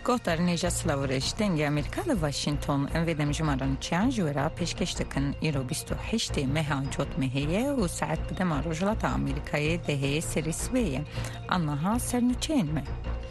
گوهدار نیجا سلاورش دنگی امریکا لواشنطن انویدم جمارن چیان جورا پیشکش دکن ایرو 28 مها جوت مهیه و ساعت بدم رجلات امریکای دهه سریسویه آنها سرنوچین مه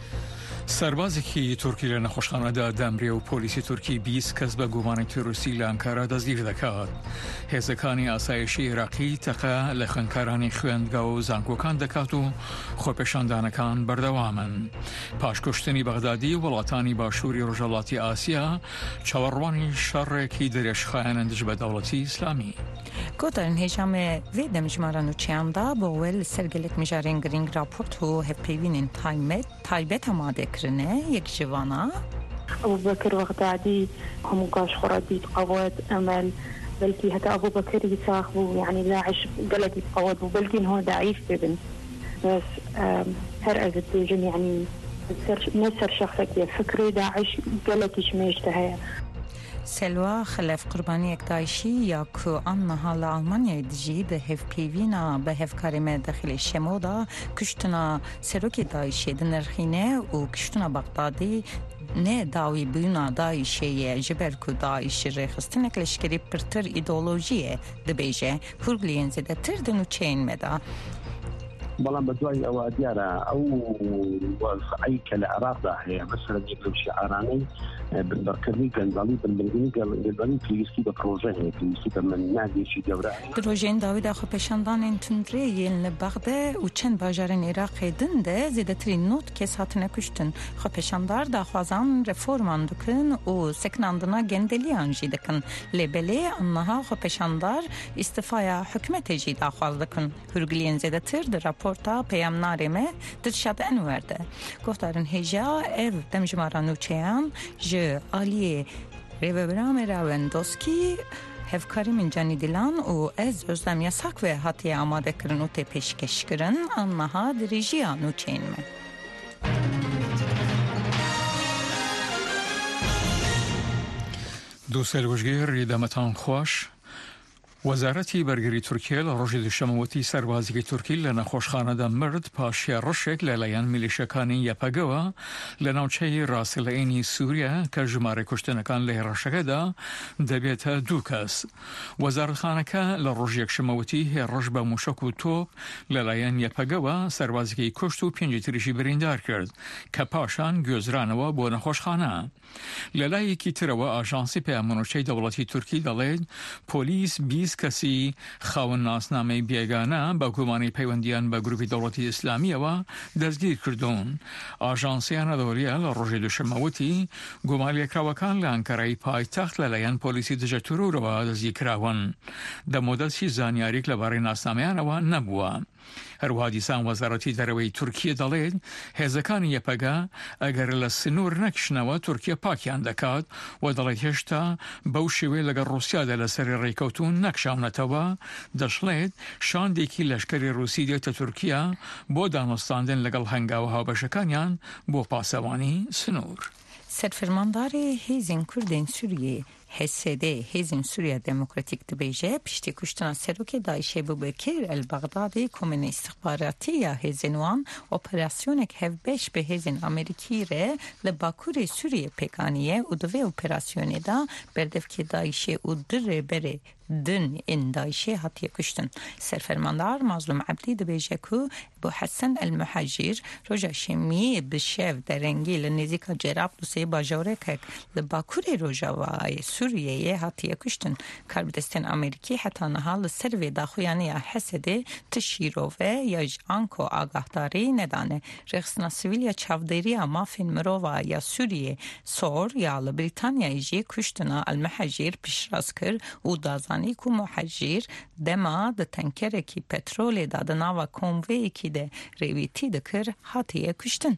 سربازی که ترکی لنا خوشخانه دمری و پلیسی ترکی 20 کس به گمان تروریستی لانکارا دزگیر دکات. هزکانی آسایشی عراقی تقا لخنکارانی خویندگاه و زنگوکان دکات و خوپشاندانکان بردوامن. پاشکشتنی بغدادی ولاتانی باشوری رجالاتی آسیا چواروانی شر کی درش خواهندش به دولتی اسلامی. گوهدارن هجام ویدم جمارن چیاندا باول سرگلک میجارین گرینگ راپورت و هپیوینین تایبت آماده کرنه یک جوانا أبو بكر بغدادي هم قاش خرادي قوات أمل بلكي حتى أبو بكر يساخبوا يعني لاعش قلت يتقوض وبلكي إنه ضعيف ابن بس هرأت التوجن يعني نسر شخصك فكري داعش قلت يشميشتها سلوا خلف قربانی یک داعشی یا که آنها لآلمانیا دیجی به هف پیوینا به هف کاریم داخل شمودا کشتنا سروکی داعشی دنرخینه و کشتنا بغدادی نه داوی بینا داعشی جبر که داعشی ریخستنک لشکری پرتر ایدئولوژیه دبیجه هرگلین زده تر دنو چین مدا بلان بدوای او دیاره او وضعی که العراق داخله مثلا يقلب شعاراني بالبركري كنزالي بالمدينه قال فلسطين بروجه فلسطين من نادي شي دوره پروژه داوود خو پشاندان تندری یل بغداد و چند باجارن عراق دنده زیدترین نوت کس هاتنه کشتن خو پشاندار دا خوازان رفورمان دکن و سکناندنا گندلیان جی دکن لبلی انها خو پشاندار استفایا حکمت جی دا خواز دکن هرگلین زیدتر در راپورتا پیام نارمه درشاد انورده گفتارن هجا اف دمجمارانو چیان ج آلیه ریوبرام راوندوسکی هفکاری من جانی دیلان و از ازدم یاساک و حتی آماده کرن و پیشکش کرن آنها دریجی آنو چین من دوسل وشگیر ریدمتان خوش وزارتی برگری ترکیه لروج شموتی سربازی ترکی لنا خوشخانه دا مرد پاشیا رشک للیان میلیشکانی یپگوا لناوچه راسلینی سوریه که جماره کشتنکان له رشکه دا دبیت دوکس وزارتخانه که لروج یک شموتی رش با موشک و توپ للیان یپگوا سربازی کشت و پنج تریشی بریندار کرد که پاشان گوزرانوا بون خوشخانه للای کی تروا آژانسی پیامونوچه دولتی ترکی دالید پلیس 20 کسی خاون ناسنامه بیگانه با گمانی پیوندیان با گروه دولتی اسلامی و دزگیر کردون. آژانسی آنادولیا لروج دوشموتی گمالی کراوکان لانکارای پایتخت للیان پلیسی دجاتورو رو دزگیر کراون. در مدتی زانیاریک لباری ناسنامه آنوا نبوده. هر حادثان وزارتی دروی ترکیه دالید هزکانی یپگا اگر لسنور نکشنوا ترکیه پاکیان دکات و دالید هشتا بوشوی لگر روسیا دل سر ریکوتون نکشاونتوا دشلید شاندیکی لشکری روسی دیت ترکیه با دانستاندن لگل هنگاو ها بشکانیان با پاسوانی سنور سرفرمانداری هیزین کردین سوریه حسده هیزم سوریه دموکراتیک دبیجه پشتی کشتن سروک داعش ابوبکر البغدادی کمین استخباراتی یا هیزنوان اپراسیون که هفبش به هیزن امریکی ره لباکور سوریه پیکانیه و دوی اپراسیون دا بردف که داعش و در بره دن این داعش هاتی کشتن سرفرماندار مظلوم عبدی دبیجه که ابو حسن المحجیر رجا شمی بشف درنگی لنزیکا جراب دوسی باجوره که لباکور رجا وای سوریه هاتیه کشتن کاربدستان امریکی حتی نهال سروی داخویانی حسده تشیروه یا جانکو آگاهداری ندانه رخصنا سویلیا چاودیری مافین مروه یا سوریه سور یا لبریتانیا ایجی کشتنا المحجیر پیشراز کر و دازانی که محجیر دما ده تنکره کی پترول دادنا و کنوی کی ده ریویتی ده کر هاتیه کشتن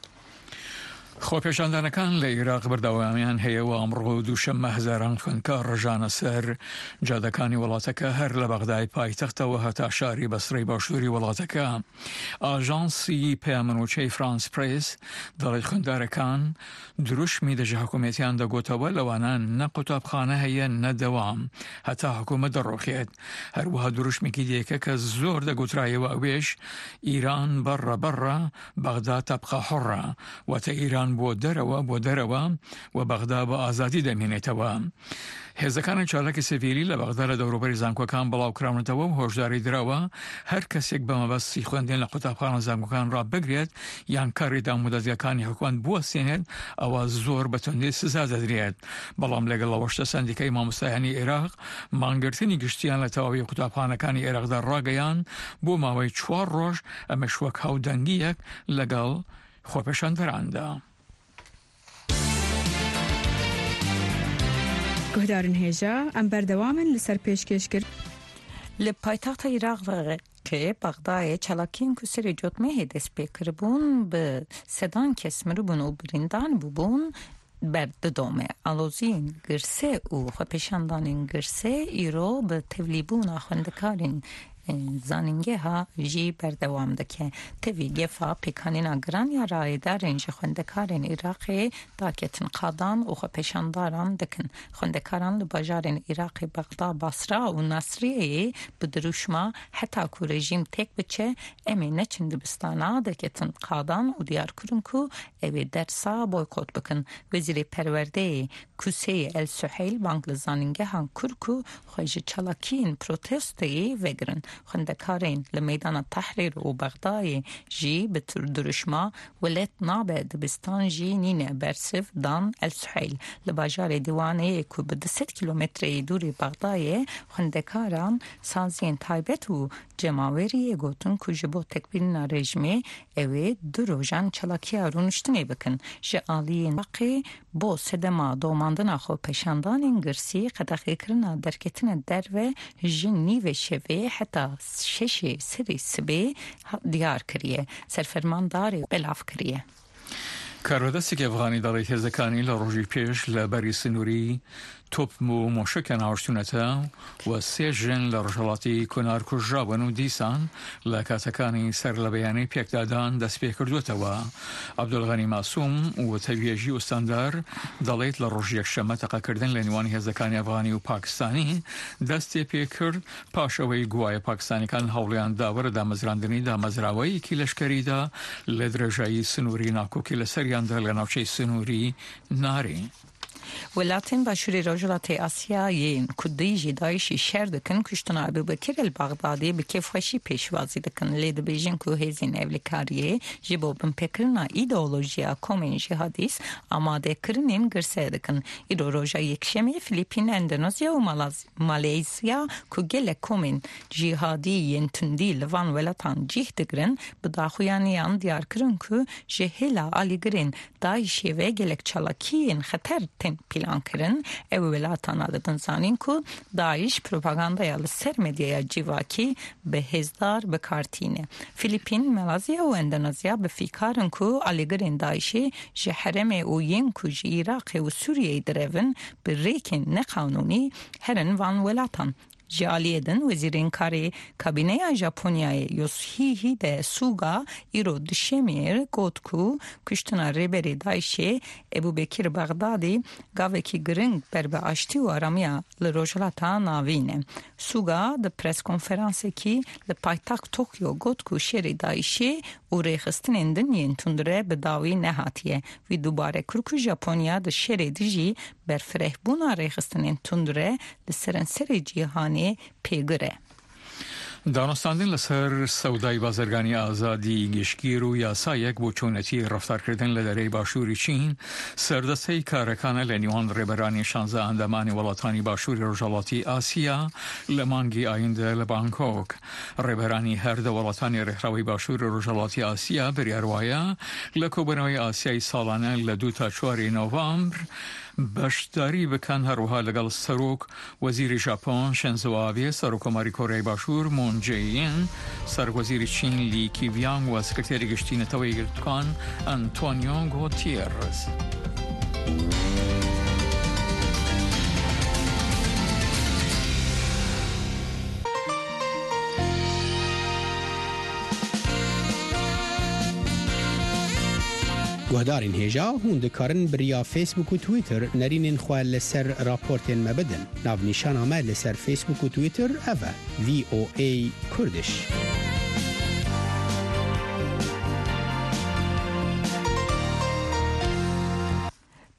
خوپشاندانکان لعراق بردوامیان هی و امرو دوشنبه هزاران خوندکار رجان سر جادکانی ولاتکه هر لبغداد پایتخت و هتا شاری بصری باشوری ولاتکه آژانسی پیامنوچه فرانس پریس دارد خوندارکان دروش میده حکومتیان دا گوتاوا لوانان نه قطابخانه هی نه دوام هتا حکومت در روخید هر وها دروش میکیدیه که زور دا گوترای و اویش ایران بر بغداد تبقى حرة و تا ایران افغان بۆ دەرەوە و بەغدا بە ئازادی دەمێنێتەوە. هێزەکانی چالاکی سڤیلی لە بەغدا لە دەوروبەری زانکۆکان بڵاوکراونەتەوە و هۆشداری درراوە هەر کەسێک بە مەبەستی خوێندن لە قوتابخانە زانکۆکان ڕاببگرێت یان کاری دامودەزیەکانی حکومەت بوەستێنێت ئەوە زۆر بەتوندی سزا دەدرێت. بەڵام لەگەڵ ئەوەشتە سەندیکەی مامۆستایانی عێراق مانگرتنی گشتیان لە تەواوی قوتابخانەکانی عێراقدا ڕاگەیان بۆ ماوەی 4 ڕۆژ ئەمەش وەک هاودەنگیەک لەگەڵ خۆپێشاندەراندا. گهدارن هێژە ئەم بەردەوامن لەسەر پێشکەشکرد لە پایتەختە عێراق که بغداد چلاکین که سری جوتمه دست بکربون به سدان کس مربون و برندان ببون برددومه الوزین گرسه و خپشاندانین گرسه ایرو به تولیبون خندکارین زانینگه ها جی بردوام دکه تویگه فا پیکانین اگران یا رای دارین جی خندکارین عراقی داکتن قادان و خپشانداران دکن خندکاران لباجارین عراقی بغداد بصره و نصریه بدروشما حتی که رژیم تک بچه امی نچند بستانا دکتن قادان و دیار کرن که اوی درسا بایکوت بکن. وزیر پرورده کوسه السحیل بانک لزانینگه ها کرکو خویج چلاکین پروتستی وگرن خندکارین لمیدان تحریر و بغداد جی به درشما ولت نابه دبستان جی نینه برسف دان السحیل لباجار دیوانه که به 10 کیلومتر دوری بغداد خندکاران سازین تایبت و جماوری گوتن که جبو تکبیرنا رژمی اوی دروژان چلاکی رونشتنی بکن جعالی نقی با سدما دوماندن خو پشاندان انگرسی قدقی کرنا درکتن در و جنی و شوه حتی شش سری سبه دیار کریه سرفرمان داره بلاف کریه. کارودستی که افغانی دالی هزکانی لروجی پیش لبری سنوری توپ و موشکن آشتونتا و سیجن لرجلاتی کنار کجابن و دیسان لکاتکانی سر لبیانی پیک دادن دست پی کردوتا و عبدالغنی معصوم و تویجی و استاندار دالیت لروجی شمه تقا کردن لنوانی هزکانی افغانی و پاکستانی دست پی کرد پاشوی گوای پاکستانی کان حولیان داور دامزراندنی دامزراوی که لشکری دا لدرجای سنوری ناکو که لسریان دا لناوچه سنوری ناری. ولاتن باشوری رجلات آسیایی کدیجی دایشی شرد کن کشتن ابوبکر البغدادی به کیفشی پیشوازی دکن لید بیجن که هزین اولیکاریه جبو بن پکرنا ایدئولوژیا کومین جهادیس آماده کرنین گرسه دکن ایدو روژا یکشمی فیلیپین اندونزیا و مالیزیا که گل کومین جهادی ینتندی لوان ولاتان جیه دگرن بداخویانیان دیار کرن که جهلا آلی گرین دایشی و گلک چلاکیین خطر تن پیلان کرن او ولاتان آددن زانین که داعش پروپاگاندaya لسر مدیای جیواکی به هزدار بکارتینه. فیلیپین، مالازیا و اندونزیا به فیکارن که آلیگرین داعشی جهرم او ین که عراق و سوریه درون به ریکن نقانونی هرن وان ولاتان. جالیدن وزیرین کاری کابینه ژاپنیای یوشیهی ده سوگا ایرو دشمیر گوت کو کشتنا ریبری دایشه ابوبکر بغدادی گاوکی گرنگ بر به آشتی و آرامیا لروجلاتا ناوینه. سوگا ده پرس کنفرانسی کی لپایتاق توکیو گوت کو شری دایشه و ریخستن دنین تندره به داوی نهاتیه و دوباره کرکو ژاپنیا ده شری دیجی بر فرهبونا ریخستن تندره لسرنسر جیهانی پیگره. دانستاندن لسر سودای بازرگانی آزادی گشتگیر و یاسایک بۆ چۆنەتی ڕەفتارکردن لە دەرەی باشووری چین سەردەستەی کارەکانە لە نیوان ڕێبەرانی 16 ئەندامانی وڵاتانی باشووری ڕۆژهەڵاتی ئاسیا لە مانگی ئایندە لە بانکۆک. ڕێبەرانی هەردە وڵاتانی ڕێکخراوەی باشووری ڕۆژهەڵاتی ئاسیا بریاروایە لە کۆبوونەوەی ئاسیای ساڵانە لە 2 تا 4 نۆڤامبر بەشداری بکەن هەروەها لەگەڵ سەرۆک وەزیری ژاپۆن شینزۆ ئابێ سەرۆکۆماری کۆریای باشوور مون جێین سەرۆکوەزیری چین لی کیڤیانگ و سکرتێری گشتی نەتەوەی یەکگرتووەکان ئەنتۆنیۆ گۆتیێرز. گهدارین هیجا هون دکارن بریا فیسبوک و تویتر نرینین خواه لسر راپورتین مبدن ناو نیشان آمه لسر فیسبوک و تویتر اوه VOA کردش.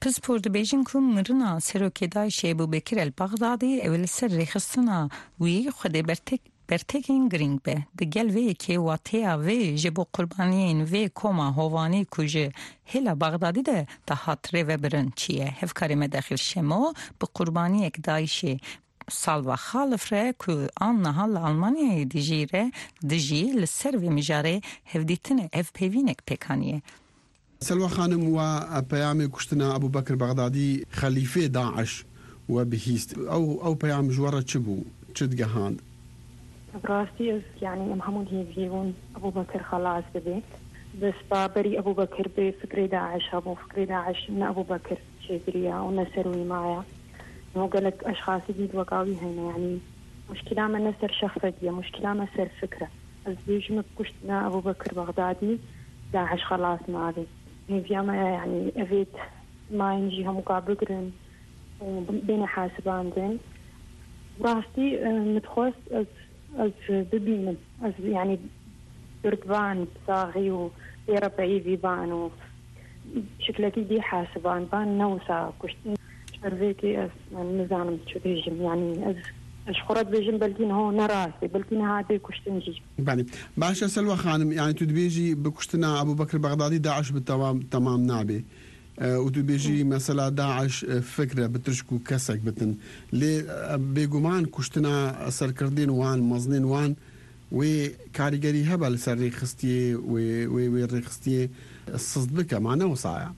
پسپورت بیژن کو مرنا سروکیدای شیبو بکر البغدادی اول سر رخصتنا وی خود برتکین گرینگ به دگل وی که واتیا وی جبو قربانیین وی کوما هوانی کوجه هلا بغدادی ده تحت ری و برن چیه هفکاری مداخل شما به قربانی یک دایشی سالوا خالف ره که آن نهال آلمانیای دیجی لسر و مجاره هفدیتنه اف پیوینک پکانیه. سلوى خانم وبيام كشتنا أبو بكر بغدادي خليفة داعش وبهيست أو بيام جوارة شبو شد جهاند براسي يعني محمود هيفيون أبو بكر خلاص ببيت بس بابري أبو بكر بفكرة داعش أبو فكرة داعش من أبو بكر شجريا ونسروي معايا هو قالك أشخاص جديد وقاوي هنا يعني مشكلة ما نسر شخصية مشكلة ما سر فكرة الزيج كشتنا أبو بكر بغدادي داعش خلاص ما أبي هيفياما يعني أبيت ما ينجيها مقابلين بين حاسبان زين راستي متخوص از ببینم از يعني بركبان صاغي ويربعي بيبان و شكلكي دي حاسبان بان نوسا كشت شرفيكي از نظام شو بيجم يعني از اشخرت بيجم بلكين هو نراسي بلكين هادي كشتنجي يعني باشا سلوى خانم يعني تدبيجي بكشتنا ابو بكر بغدادي داعش بالتمام تمام نابي وتبيجي مثلا داعش فكره بترشكو كسك بتن لي بيغمان كشتنا سركردين وان مزنين وان وكاريجري هبل سري خستي وريخستي الصدبكه معنا وصايا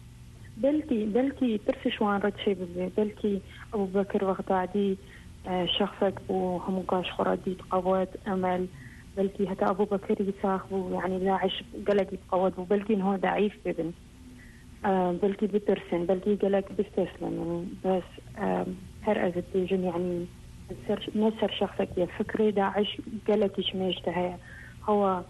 بلكي ترفش وان رد شيء بلكي ابو بكر بغدادي شخصك وهم قاش خرادي قوات امل بلكي حتى ابو بكر يساخبو يعني داعش قلق قوات بلكي هو ضعيف ببن بلكي بترسن بلكي قلق بيستسلم بس هر ازت بيجن يعني نسر شخصك يا فكري داعش قلق يشميشتها هو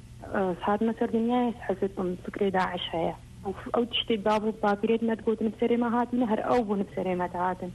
صاد مسر دنيا حسيت من فكري داعش هي او تشتي بابريد ما تقول نبسري ما هاتي نهر او نبسري ما تعاتن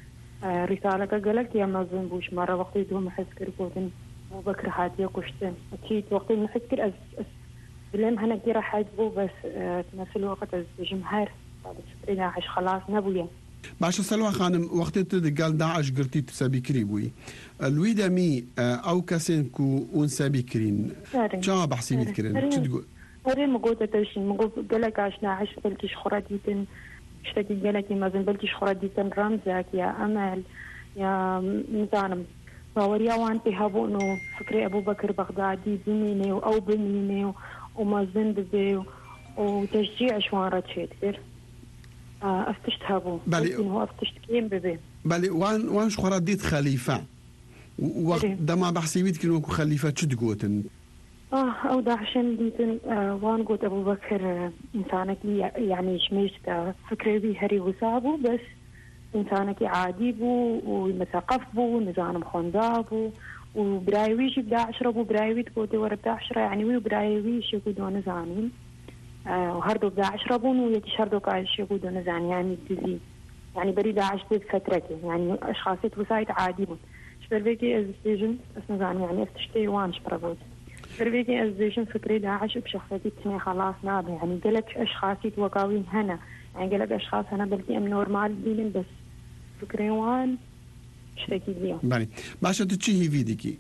رسالة قالك يا منظم بوش مرة وقت يدوم حسكر قوتن وبكر هاتي كشتن أكيد وقت نحسكر بلهم هنا كتير حاجبو بس في نفس الوقت الجمهور فكري داعش خلاص نبويا باشا سلوى خانم وقت قال داعش قرتي تسابي كريبوي الويدا مي او كاسين كو اون سابي كرين جا بحسي بيتكرين شو تقول وري مقوده تشي مقول قالك عاش داعش بلكيش خراديتن اشتكي قالك مازن بلكيش خراديتن رمزك يا امل يا نظام باوريا وان تهابو انه فكري ابو بكر بغدادي بميني او بميني ومازن ببي وتشجيع شوان رتشيت كير افتشت هابو بالي هو افتشت كيم ببي بالي وان شخرات ديت خليفه وقت دما بحسي بيتكن خليفه شو تقوتن او داعشن ديتن وان قلت ابو بكر انسانك يعني شميشتا فكري بي هري وصابو بس انسانك عادي بو ومثقف بو نظام خندابو وبرايويش بداعش ربو برايوي تقولي ورا بداعش يعني وبرايويش يقولوا نزانين وهردو بداعش ربون ويتي شردو قايش يقولوا نزان يعني تزي يعني بري داعش بفترته يعني اشخاصيت وسايت عادي بو شبربيكي ازديجن اسنزان يعني افتشتي وانش بربوت شبربيكي ازديجن فكري داعش بشخصيتي تني خلاص نابي يعني قلت اشخاصيت وقاوين هنا يعني قلت اشخاص هنا بلكي ام نورمال دينن بس فكري وان اشتكي اليوم بالي باشا تشي فيديكي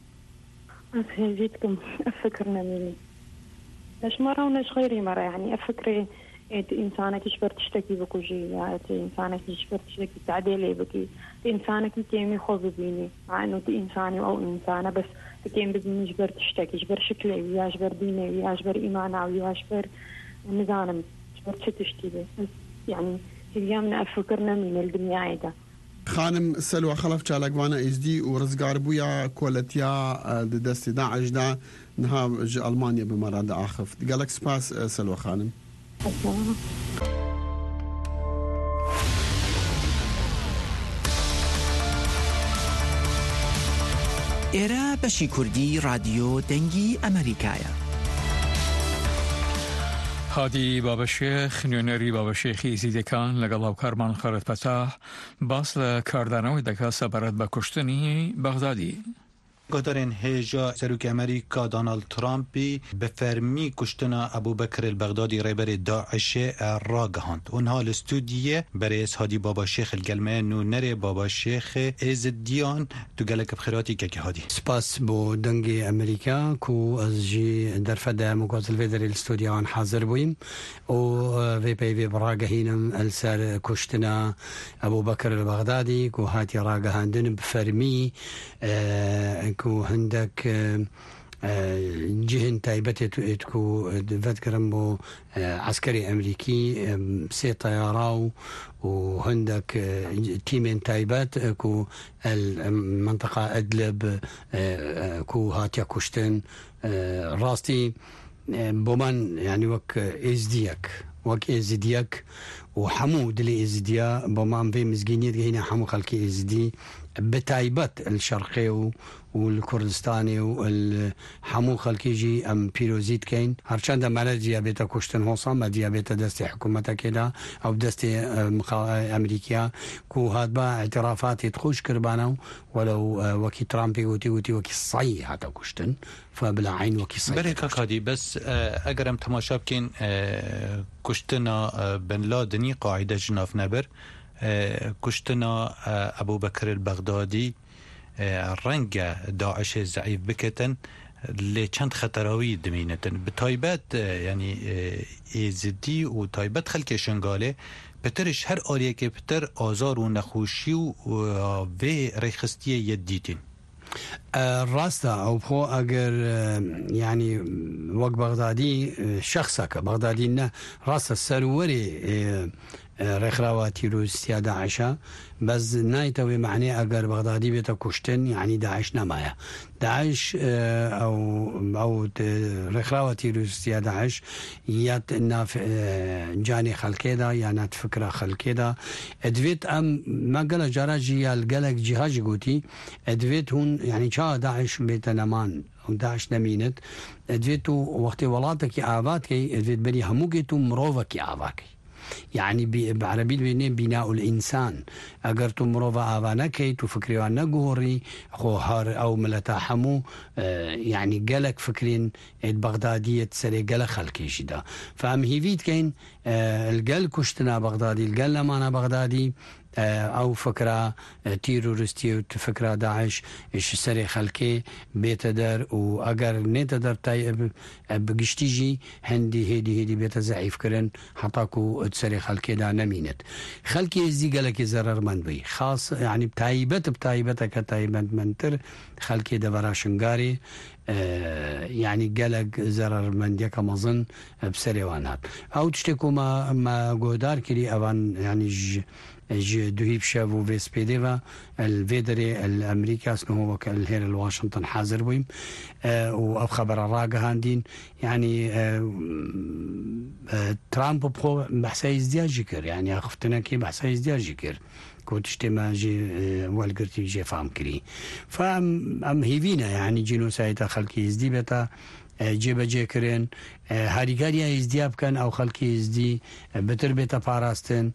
جيتكم أفكرنا مني ليش مرة ونش غيري مرة يعني أفكري إنسانك يشبر تشتكي بكوجي إنسانك يشبر تشتكي تعديلي بكي إنسانك يتيمي خوف بيني مع إنه دي إنساني أو إنسانة بس تيم بيني يشبر تشتكي يشبر شكلي ويا يشبر ديني ويا يشبر إيمانه ويا يشبر نظام يشبر تشتكي يعني اليوم أفكرنا من الدنيا ده خانم سلوى خلف چالکوانا ازدی و رزگار بویا کولتیا دستی داعش دا نها ألمانيا بمراد آخف قالك سپاس سلوى خانم ئێرە بەشی کوردی رادیۆ دەنگی ئەمریکایە. هادی بابەشێخ نوێنەری بابەشێخی زیدەکان لەگەڵ هاوکارمان خەرت پەتاح باس لە کاردانەوەی دەکات سەبارەت بە کوشتنی بەغدادی. قدرن هجا سروك أمريكا دونالد ترامبي بفرمي كشتنا أبو بكر البغدادي ريبر داعش راقهاند ونها الاستودية بريس هادي بابا شيخ القلمان ونري بابا شيخ إز الديان تقالك بخيراتي كاكي هادي سپاس بو دنگي أمريكا كو أزجي درفدا مقاتل فيدر الاستوديان حاضر بويم و في براقهينم السار كشتنا أبو بكر البغدادي كو هاتي راقهاندن بفرمي كو عندك جهن تايبتي تكو فذكرم بو عسكري أمريكي سي طيارة وعندك تيمين تايبات كو المنطقة أدلب كو هاتيا كشتن راستي بومان يعني وك إزديك وحمود اللي إزديا بومان في مزجينيت هنا حمو خلقي إزدي بتايبات الشرقي والكردستاني والحمو خلقيجي ام بيروزيت كين هرچند مال ديابيتا كشتن هوسا ما ديابيتا دست حكومتا كده او دست امريكا كو هاد با اعترافات تخوش كربانو ولو وكي ترامبي وتي وكي صي حتى كشتن فبلا عين وكي صي بركة كادي بس اگرم تماشا بكين كشتنا بن لادني قاعدة جناف نبر كشتنا ابو بكر البغدادي رنگ داعش ضعیف بکتن لی چند خطراوی دمینتن بتایبت یعنی ایزدی و تایبت خلک شنگاله پترش هر آریه که پتر آزار و نخوشی و ریخستی یدیتین راستا او بخو اگر يعني وقت بغدادي شخصك بغدادي راستا سروري رخراواتي روسيا داعش بس نايتوي معني اگر بغدادي بيتا كشتن يعني داعش نمايا داعش او رخراواتي روسيا داعش يات ناف جاني خلكيدا يعني فكره خلكيدا ادفيت ام ما قال جراجي القلق جهاج قوتي ادفيت هون يعني شا داعش بيتا نمان داعش نمينت ادفيتو وقت ولاتك آفاتك ادفيت بري هموكيتو مروفك آفاكي يعني بعربي بينين بناء الإنسان أجر تمروفا آفانكي تفكري عن نجوري خوهار أو ملتاحمو يعني جلك فكرين البغدادية سري جل خلقي جدا فهم هيفيد كين الجل كشتنا بغدادي الجل لمانا بغدادي او فكره تيرورستي وفكره داعش ايش سري خلكي بيتدر واجر نتدر تاي بقشتيجي هندي هدي بيت ضعيف كرن حطاكو سري خلكي دا نمينت خلكي زي قالك زرر من بي خاص يعني بتايبتك تايبت منتر خلكي دا براشنغاري يعني قالك زرر من ديك مظن بسريوانات او تشتكو ما قودار كلي اوان يعني دوهيب شافو فيس بي ديفا الفيدري الامريكا اسمه هو الهير الواشنطن حاضر بويم و خبر الراقة هاندين يعني ترامب بخو بحثي ازدياج جكر يعني اخفتنا كي بحثي ازدياج جكر كنت اجتماع جي والقرتي جي فهم كري فام هيفينا يعني جينوسايتا خلقي ازدي بتا جيبا جيكرين هاريقاريا ازدياب كان او خلقي ازدي بتر بيتا باراستن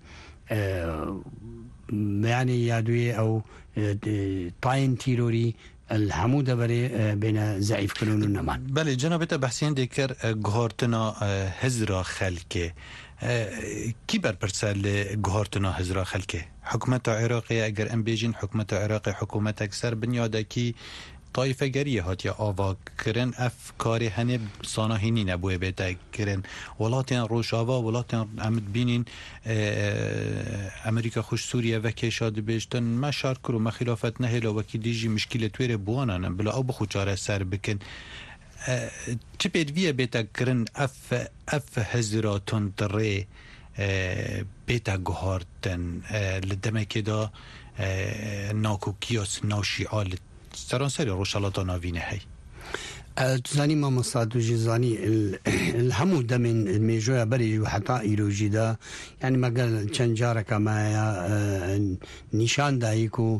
يعني يادوي او طاين تيروري الحمود بري بين زعيف كلون النمان بله جنابتا بحثين ديكر غهارتنا هزرا خلكه كي برسال غهارتنا هزرا خلكه حكومة عراقية اگر ام بيجين حكومة عراقية حكومة اكثر بنياده كي طائفه گریه هات یا آوا کرن افکاری هنه ساناهینی نبوه بیتا کرن ولاتین روشاوا ولاتین عمد بینین امریکا خوش سوریه و کشاد بیشتن ما شار کرو ما خلافت نهلا وکی دیجی مشکل تویر بوانان بلا او بخو چاره سر بکن چه پیدویه بیتا کرن اف هزراتون دره بیتا گوهارتن لدمه دا ناکو کیاس ناشیعال سرانسری روشالاتا ناوینه هی تزاني ما مصادو جزاني الحمود من الميجوية بري وحتى إيروجي دا يعني ما قال چند جارك ما نشان دايكو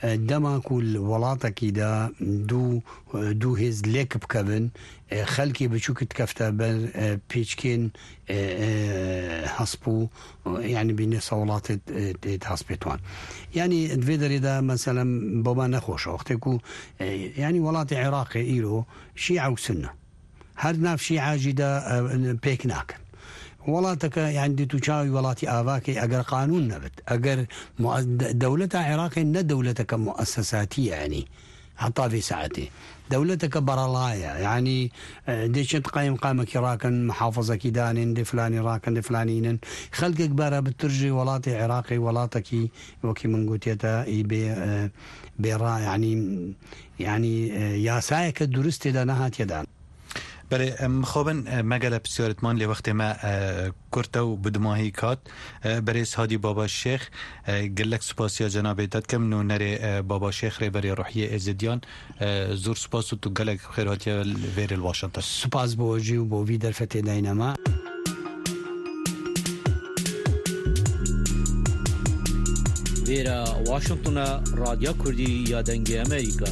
دەماک و وڵاتێکیدا دوو هێز لێک بکەبن خەلکی بچووکت کەفتە بەر پێچکێن هەسپ و ینی بینێ سەوڵاتت هەسپێتوان ینی دوێ دەرێدا مەسەلەم بۆمان نەخۆشە وەختێک و ینی وڵاتی عێراقی ئیرۆ شیعە و سنە هەر ناو شیعاجیدا پێک ناکەن وڵاتەکە یان دیت و چاوی وڵاتی ئاواکەی ئەگەر قانون نەبێت ئەگەر دەولەتە عێراقی نە دەولەتەکە مؤسساتیە ینی حتا في ساعتي دولتك برالايا يعني ديشت قايم قامك راكن محافظة كيدانين دي فلاني راكن دي فلانين خلقك بارا بترجي ولاتي عراقي ولاتكي وكي من قوتيتا بيرا يعني يا سايك درست دانهات يدان بله مخابن مگل بسیارتمان لی وقت ما کرتو بدماهی کات بریس هادی بابا شیخ گلک سپاسیا جناب داد کم نو نره بابا شیخ ری بری روحیه ازدیان زور سپاس و تو گلک خیراتی ویر الواشنطن سپاس بوجی و بو ویدر فتی دینما ویرا واشنطن رادیو کردی یا دنگی امریکا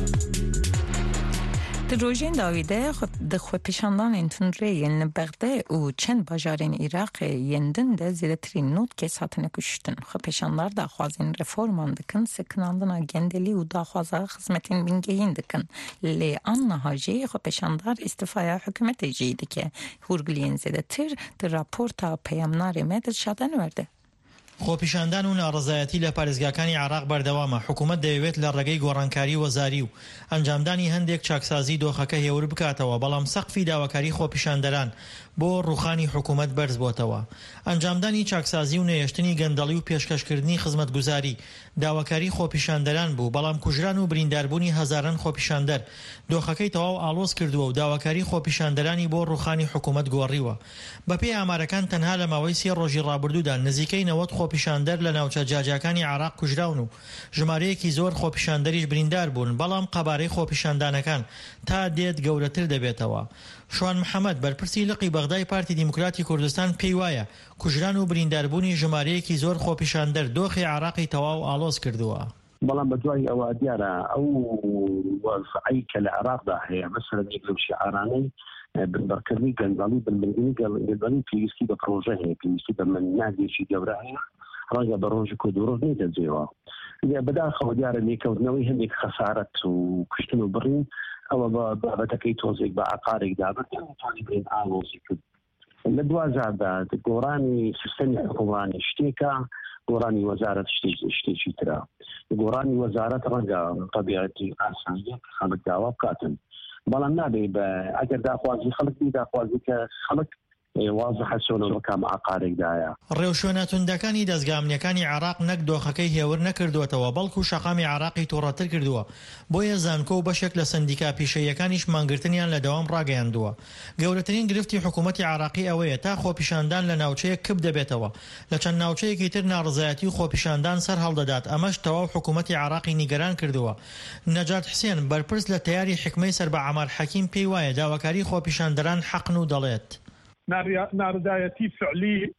روژین داویده دخواه پیشاندان انتون ریل بغده و چند باجارین عراق یندن ده زیرترین نوت که ساتنه کشتن. خواه پیشاندار داخوازین رفورمان دکن سکناندن گندلی و داخوازه خزمتین بینگهین دکن. لی آن نهاجی خواه پیشاندار استفای حکومت جیده که هورگلین زیده تر در راپورتا پیامنار مدد شدن ورده. خۆپیشاندان و ناڕزایەتی لە پارێزگاکانی عراق بەردەوامە حکوومەت دەیەوێت لە ڕێگەی گۆڕانکاری وەزاری و ئەنجامدانی هەندێک چاکسازی دۆخەکە هێور بکاتەوە بەڵام سەقفی داواکاری خۆپیشاندەران بۆ ڕوخانی حکوومەت بەرز بۆتەوە ئەنجامدانی چاکسازی و نێشتنی گەندەڵی و پێشکەشکردنی خزمەتگوزاری داواکاری خۆپیشاندەران بوو بەڵام کوژران و برینداربوونی هەزاران خۆپیشاندەر دۆخەکەی تەواو ئالۆز کردووە و داواکاری خۆپیشاندەرانی بۆ ڕوخانی حکوومەت گۆڕیوە بەپێی ئامارەکان تەنها لە ماوەی 30 ڕۆژی ڕابردوودا نزیکەی 90 خۆپیشاندەر لە ناوچە جاجاکانی عراق کوژراون و ژمارەیەکی زۆر خۆپیشاندەریش بریندار بوون بەڵام قەبارەی خۆپیشاندانەکان تا دێت گەورەتر دەبێتەوە شوان محەممەد بەرپرسی لقی بەغدای پارتی دیموکراتی کوردستان پێی وایە کوژران و برینداربوونی ژمارەیەکی زۆر خۆپیشاندەر دۆخی عراقی تەواو ئالۆز کردووە بەڵام بەدوای ئەوە دیارە ئەو وەزعی کە لە عراقدا هەیە مەسەلەن یەک لەو شیعارانەی بنبەرکردنی گەندەڵی بنبەرکردنی پێویستی بە پرۆژە هەیە پێویستی بە منادێکی گەورە هەیە ڕەنگە بە ڕۆژێک و دوو ڕۆژ نەیدەجێەوە بەداخەوە دیارە لێکەوتنەوەی هەندێک خەسارەت و کوشتن و بڕین ئەوە بابەتەکەی تۆزێک بە عقارێک دابێت توانی بێن ئالۆزی کرد لە دوازاردا گۆڕانی سیستەمی حکومڕانی شتێکە گۆڕانی وەزارەت شتێکی ترە گۆڕانی وەزارەت ڕەنگە طبیعەتی ئاسانیە کە خەڵک داوا بکاتن بەڵام نابێ بە ئەگەر داخوازی خەڵک بی داخوازی کە خەڵک واضحە چۆنەوەکە عقارێکدایە ڕێوشوێنەتوندەکانی دەستگامنیەکانی عراق نەک دۆخەکەی هێور نەکردوێتەوە بەڵکو شەقامی عراقی تووڕەتر کردووە بۆیە زانکۆ و بەشێک لە سندیکا پیشەیەکانیش مانگرتنیان لە دەوام ڕاگەیاندووە گەورەترین گرفتی حکوومەتی عراقی ئەوەیە تا خۆپیشاندان لە ناوچەیە کب دەبێتەوە لە چەند ناوچەیەکی تر ناڕزایەتی و خۆپیشاندان سەر هەڵدەدات ئەمەش تەواو حکوومەتی عراقی نیگەران کردووە نەجات حسێن بەرپرس لە تەیاری حکمەی سەر بە عەمار حەکیم پێی وایە داواکاری خۆپیشاندەران حەقن و دەڵێت ناردایەتی فعلی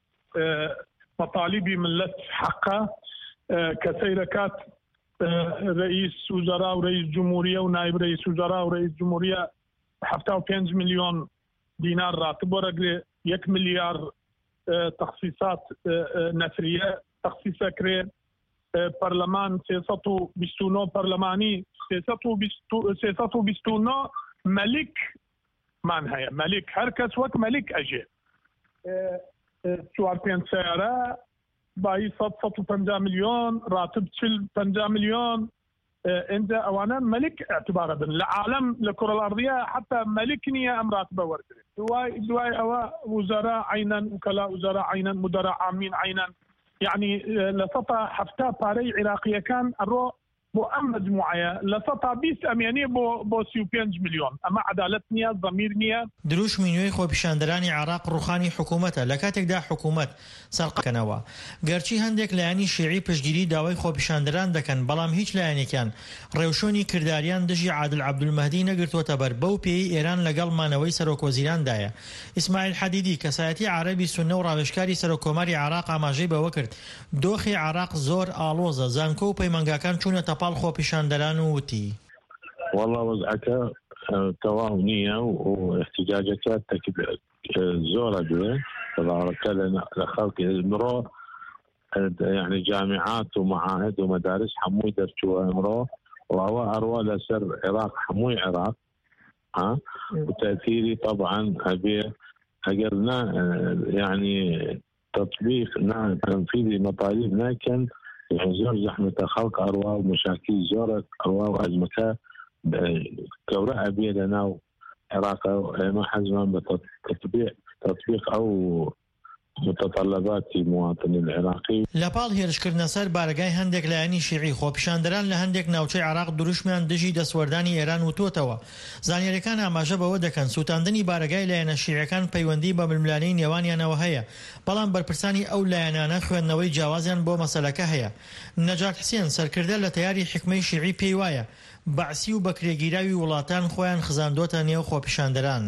مطالبی ملت حقه كسيركات رئيس وزراء ورئيس جمهورية ونائب رئيس وزراء ورئيس جمهورية 75 مليون دينار راتب ورقل 1 مليار تخصيصات نثرية تخصيص كري برلمان 329 برلماني 329 ملك من هي ملك هركس وك ملك أجي سوار بين سيارة باي 150 مليون راتب 50 مليون عند أوانا ملك اعتبارا العالم للكرة الأرضية حتى ملكني أم راتبة وردري دواي أوا وزراء عينا وكلاء وزراء عينا مدراء عامين عينا يعني لسطا حفتا باري عراقية كان الرو بو ام مجموعه لسطا 20 اميانيه بو 35 مليون اما عدالتنيه ضميرنيه دروش مینوی خۆپیشاندەرانی عراق ڕوخانی حکوومەتە لە کاتێکدا حکوومەت سەرقەکەنەوە گەرچی هەندێک لایەنی شیعی پشتگیری داوای خۆپیشاندەران دەکەن بەڵام هیچ لایەنێکیان ڕێوشۆنی کرداریان دژی عادل عەبدولمەهدی نەگرتووەتە بەر بەو پێی ئێران لەگەڵ مانەوەی سەرۆکوەزیراندایە ئیسماعیل حەدیدی کەسایەتی عەرەبی سوننە و ڕاوێژکاری سەرۆکۆماری عراق ئاماژەی بەوە کرد دۆخی عراق زۆر ئالۆزە زانکۆ و پەیمانگاکان چوونەتە لەپاڵ خۆپیشاندەران و وتی والله وضعك تواهنية واحتجاجات زورة بيه تبارك لخلق المرو يعني جامعات ومعاهد ومدارس حموي درجوا امرو وهو اروى لسر عراق حموي عراق وتاثيري طبعا ابي اجرنا يعني تطبيق تنفيذ مطالبنا كان يعني زور زحمه خلق اروى ومشاكل زورة اروى وازمتها كوراء ابي لنا عراق ما حزما بتطبيق او متطلبات المواطن العراقي لەپاڵ هێرشکردنە سەر بارگای هەندێک لایەنی شیعی خۆپیشاندەران لە هەندێک ناوچەی عراق دروشمیان دژی دەسوەردانی ئێران وتوتەوە. زانیاریەکان ئاماژە بەوە دەکەن سووتاندنی بارگای لایەنە شیعەکان پەیوەندی بە ململانەی نێوانیانەوە هەیە، بەڵام بەرپرسانی ئەو لایەنانە خوێندنەوەی جیاوازیان بۆ مەسەلەکە هەیە. نەجات حسێن سەرکردە لە تەیاری حکمەی شیعی پێی وایە بەعسی و بەکرێگیراوی وڵاتان خۆیان خزاندۆتە نێو خۆپیشاندەران.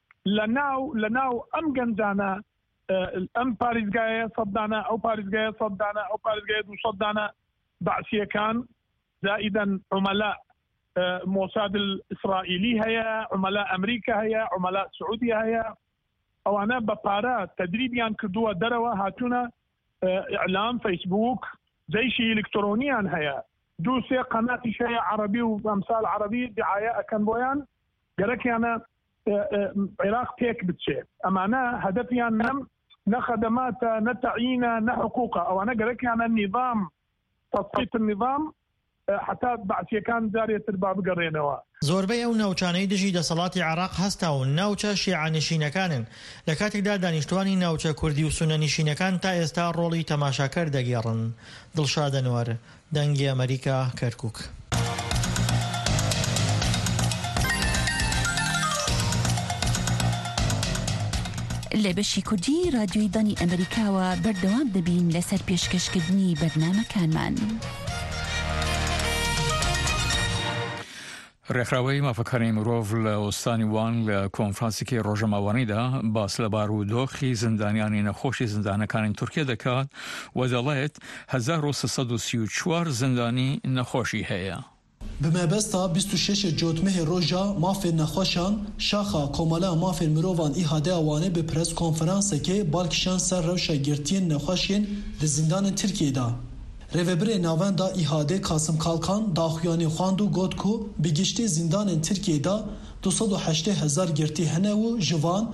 لەناو ئەم گەنجانە ئەم پارێزگایە 100 دانە ئەو پارێزگایە 100 دانە ئەو پارێزگایە 200 دانە بەعسیەکان زائیداً عملاء موساد الإسرائيلي هيا عملاء أمريكا هيا عملاء سعودية هيا أوانا ببارا تدريبيان كدوا دروا هاتونا إعلام فيسبوك زي شيء إلكترونيا هيا دوسي قناة شيء عربي وأمثال عربي دعاية كان بويان قالك أنا عراق تيك بتشي أمانا هدفيا نخدمات نتعينا نحقوقها أو أنا قالك أنا النظام تصفيت النظام حتى بعسیەکان جارێتتر با بگەڕێنەوە. زۆربەی ئەو ناوچانەی دژی دەسەڵاتی عراق هەستاون ناوچە شیعانشینەکانن لە کاتێکدا دانیشتوانی ناوچە کوردی و سونەنشینەکان تا ئێستا ڕۆڵی تەماشاکەر دەگێڕن. دڵشاد ئەنوەر، دەنگی ئەمریکا، کەرکووک. لە بەشی کوردی رادیۆی دانی ئەمریکاوە بەردەوام دەبین لەسەر پێشکەشکردنی بەرنامەکانمان. ڕێکخراوەی مافەکانی مرۆڤ لە ئۆستانی وان لە کۆنفرانسێکی ڕۆژەماوانیدا باس لە بارودۆخی زندانیانی نەخۆشی زندانەکانی تورکیا دەکات و دەڵێت 1334 زندانی نەخۆشی هەیە. بمەبەستا 26 جوتمهê roja mafên nexweşan şaxa komala mafên mirovan îhadeya Wanê bi pres konferansekê balkişan ser rewşa girtiyên nexweşên di zindanên Tirkiyeyê da. Rêveberê navenda îhadê Kasım Kalkan daxuyanî xwand û got ku bi giştî zindanên Tirkiyeyê da 280,000 girtî hene û ji van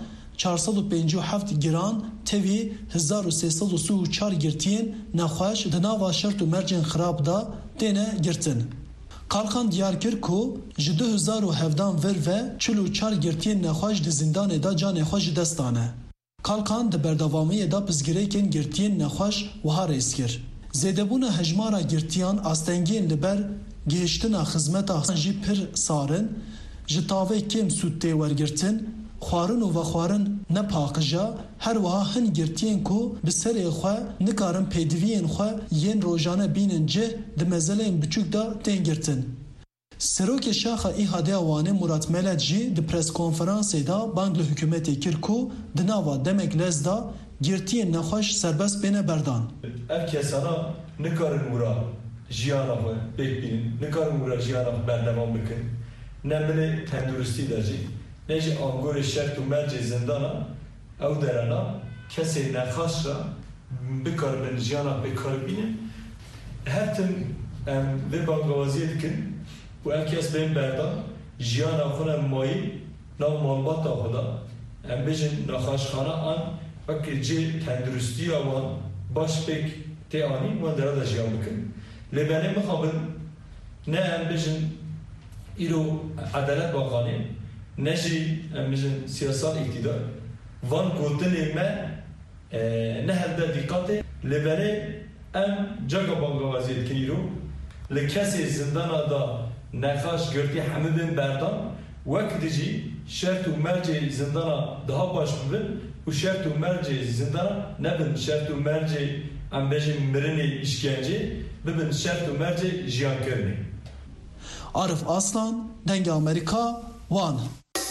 457 giran tevî 1334 girtiyên nexweş di nava şert û mercên xirab da têne girtin. Kalkan diyar kir ku ji 2017 vir ve 44 girtiyên nexweş di zindanê da canê xwe ji dest dane. Kalkan di berdewamiyê da pizgirêkên girtiyên nexweş wiha rêz kir. Zêdebûna hejmara girtiyan astengiyên li ber gihiştina xizmeta jî pir sarin, ji tavê kêm sûd tê wergirtin, xwarin û vexwarin nepaqija, her wiha hin girtiyên ku bi serê xwe nikarin pêdiviyên xwe yên rojane bînin cih di mezeleyên biçûk da tên girtin. Serokê şaxa îhadeya Wanê Murat Melet jî di preskonferansê da bang li hikûmetê kir ku di nava demek lez da girtiyên nexweş serbest bêne berdan. Ev kesana nikarin wira jiyana xwe pêk bînin, nikarin wira jiyana xwe berdewam bikin, ne milê tenduristî de jî, ne jî angorê şert û mercê zindana ew derana kesê nexweş ra bikaribin jiyana xwe karibînin. Her tim em vê bangawaziyê dikin û ev kes bên berdan jiyana xwe ne mayî nav malbata xwe da em bêjin nexweşxana an وەک جێ تەندروستیە وان باش پێک تێ ئانی وان دەرا دەژیان بکەن لێبەرێ مخابن نە ئەم بژن ئیرۆ عەدالەت باقانێ نەژی ئەم بژن سیاسات ئیکتیدار وان گوتنێ مە نە هەلدە دیقاتێ لێبەرێ ئەم جاگا بانگاوازیە دکن ئیرۆ لە کەسێ زندانا دا نەخاش گرتی هەمە بن بەردان وەک دژی شەرت و مەرجێ زندانا daha baş bibin û şert û mercê zindana nebin şert û mercê em bêjin mirinê işkencê bibin şert û mercê jiyankirinê. Arif Aslan, Dengê Amerika, Wan.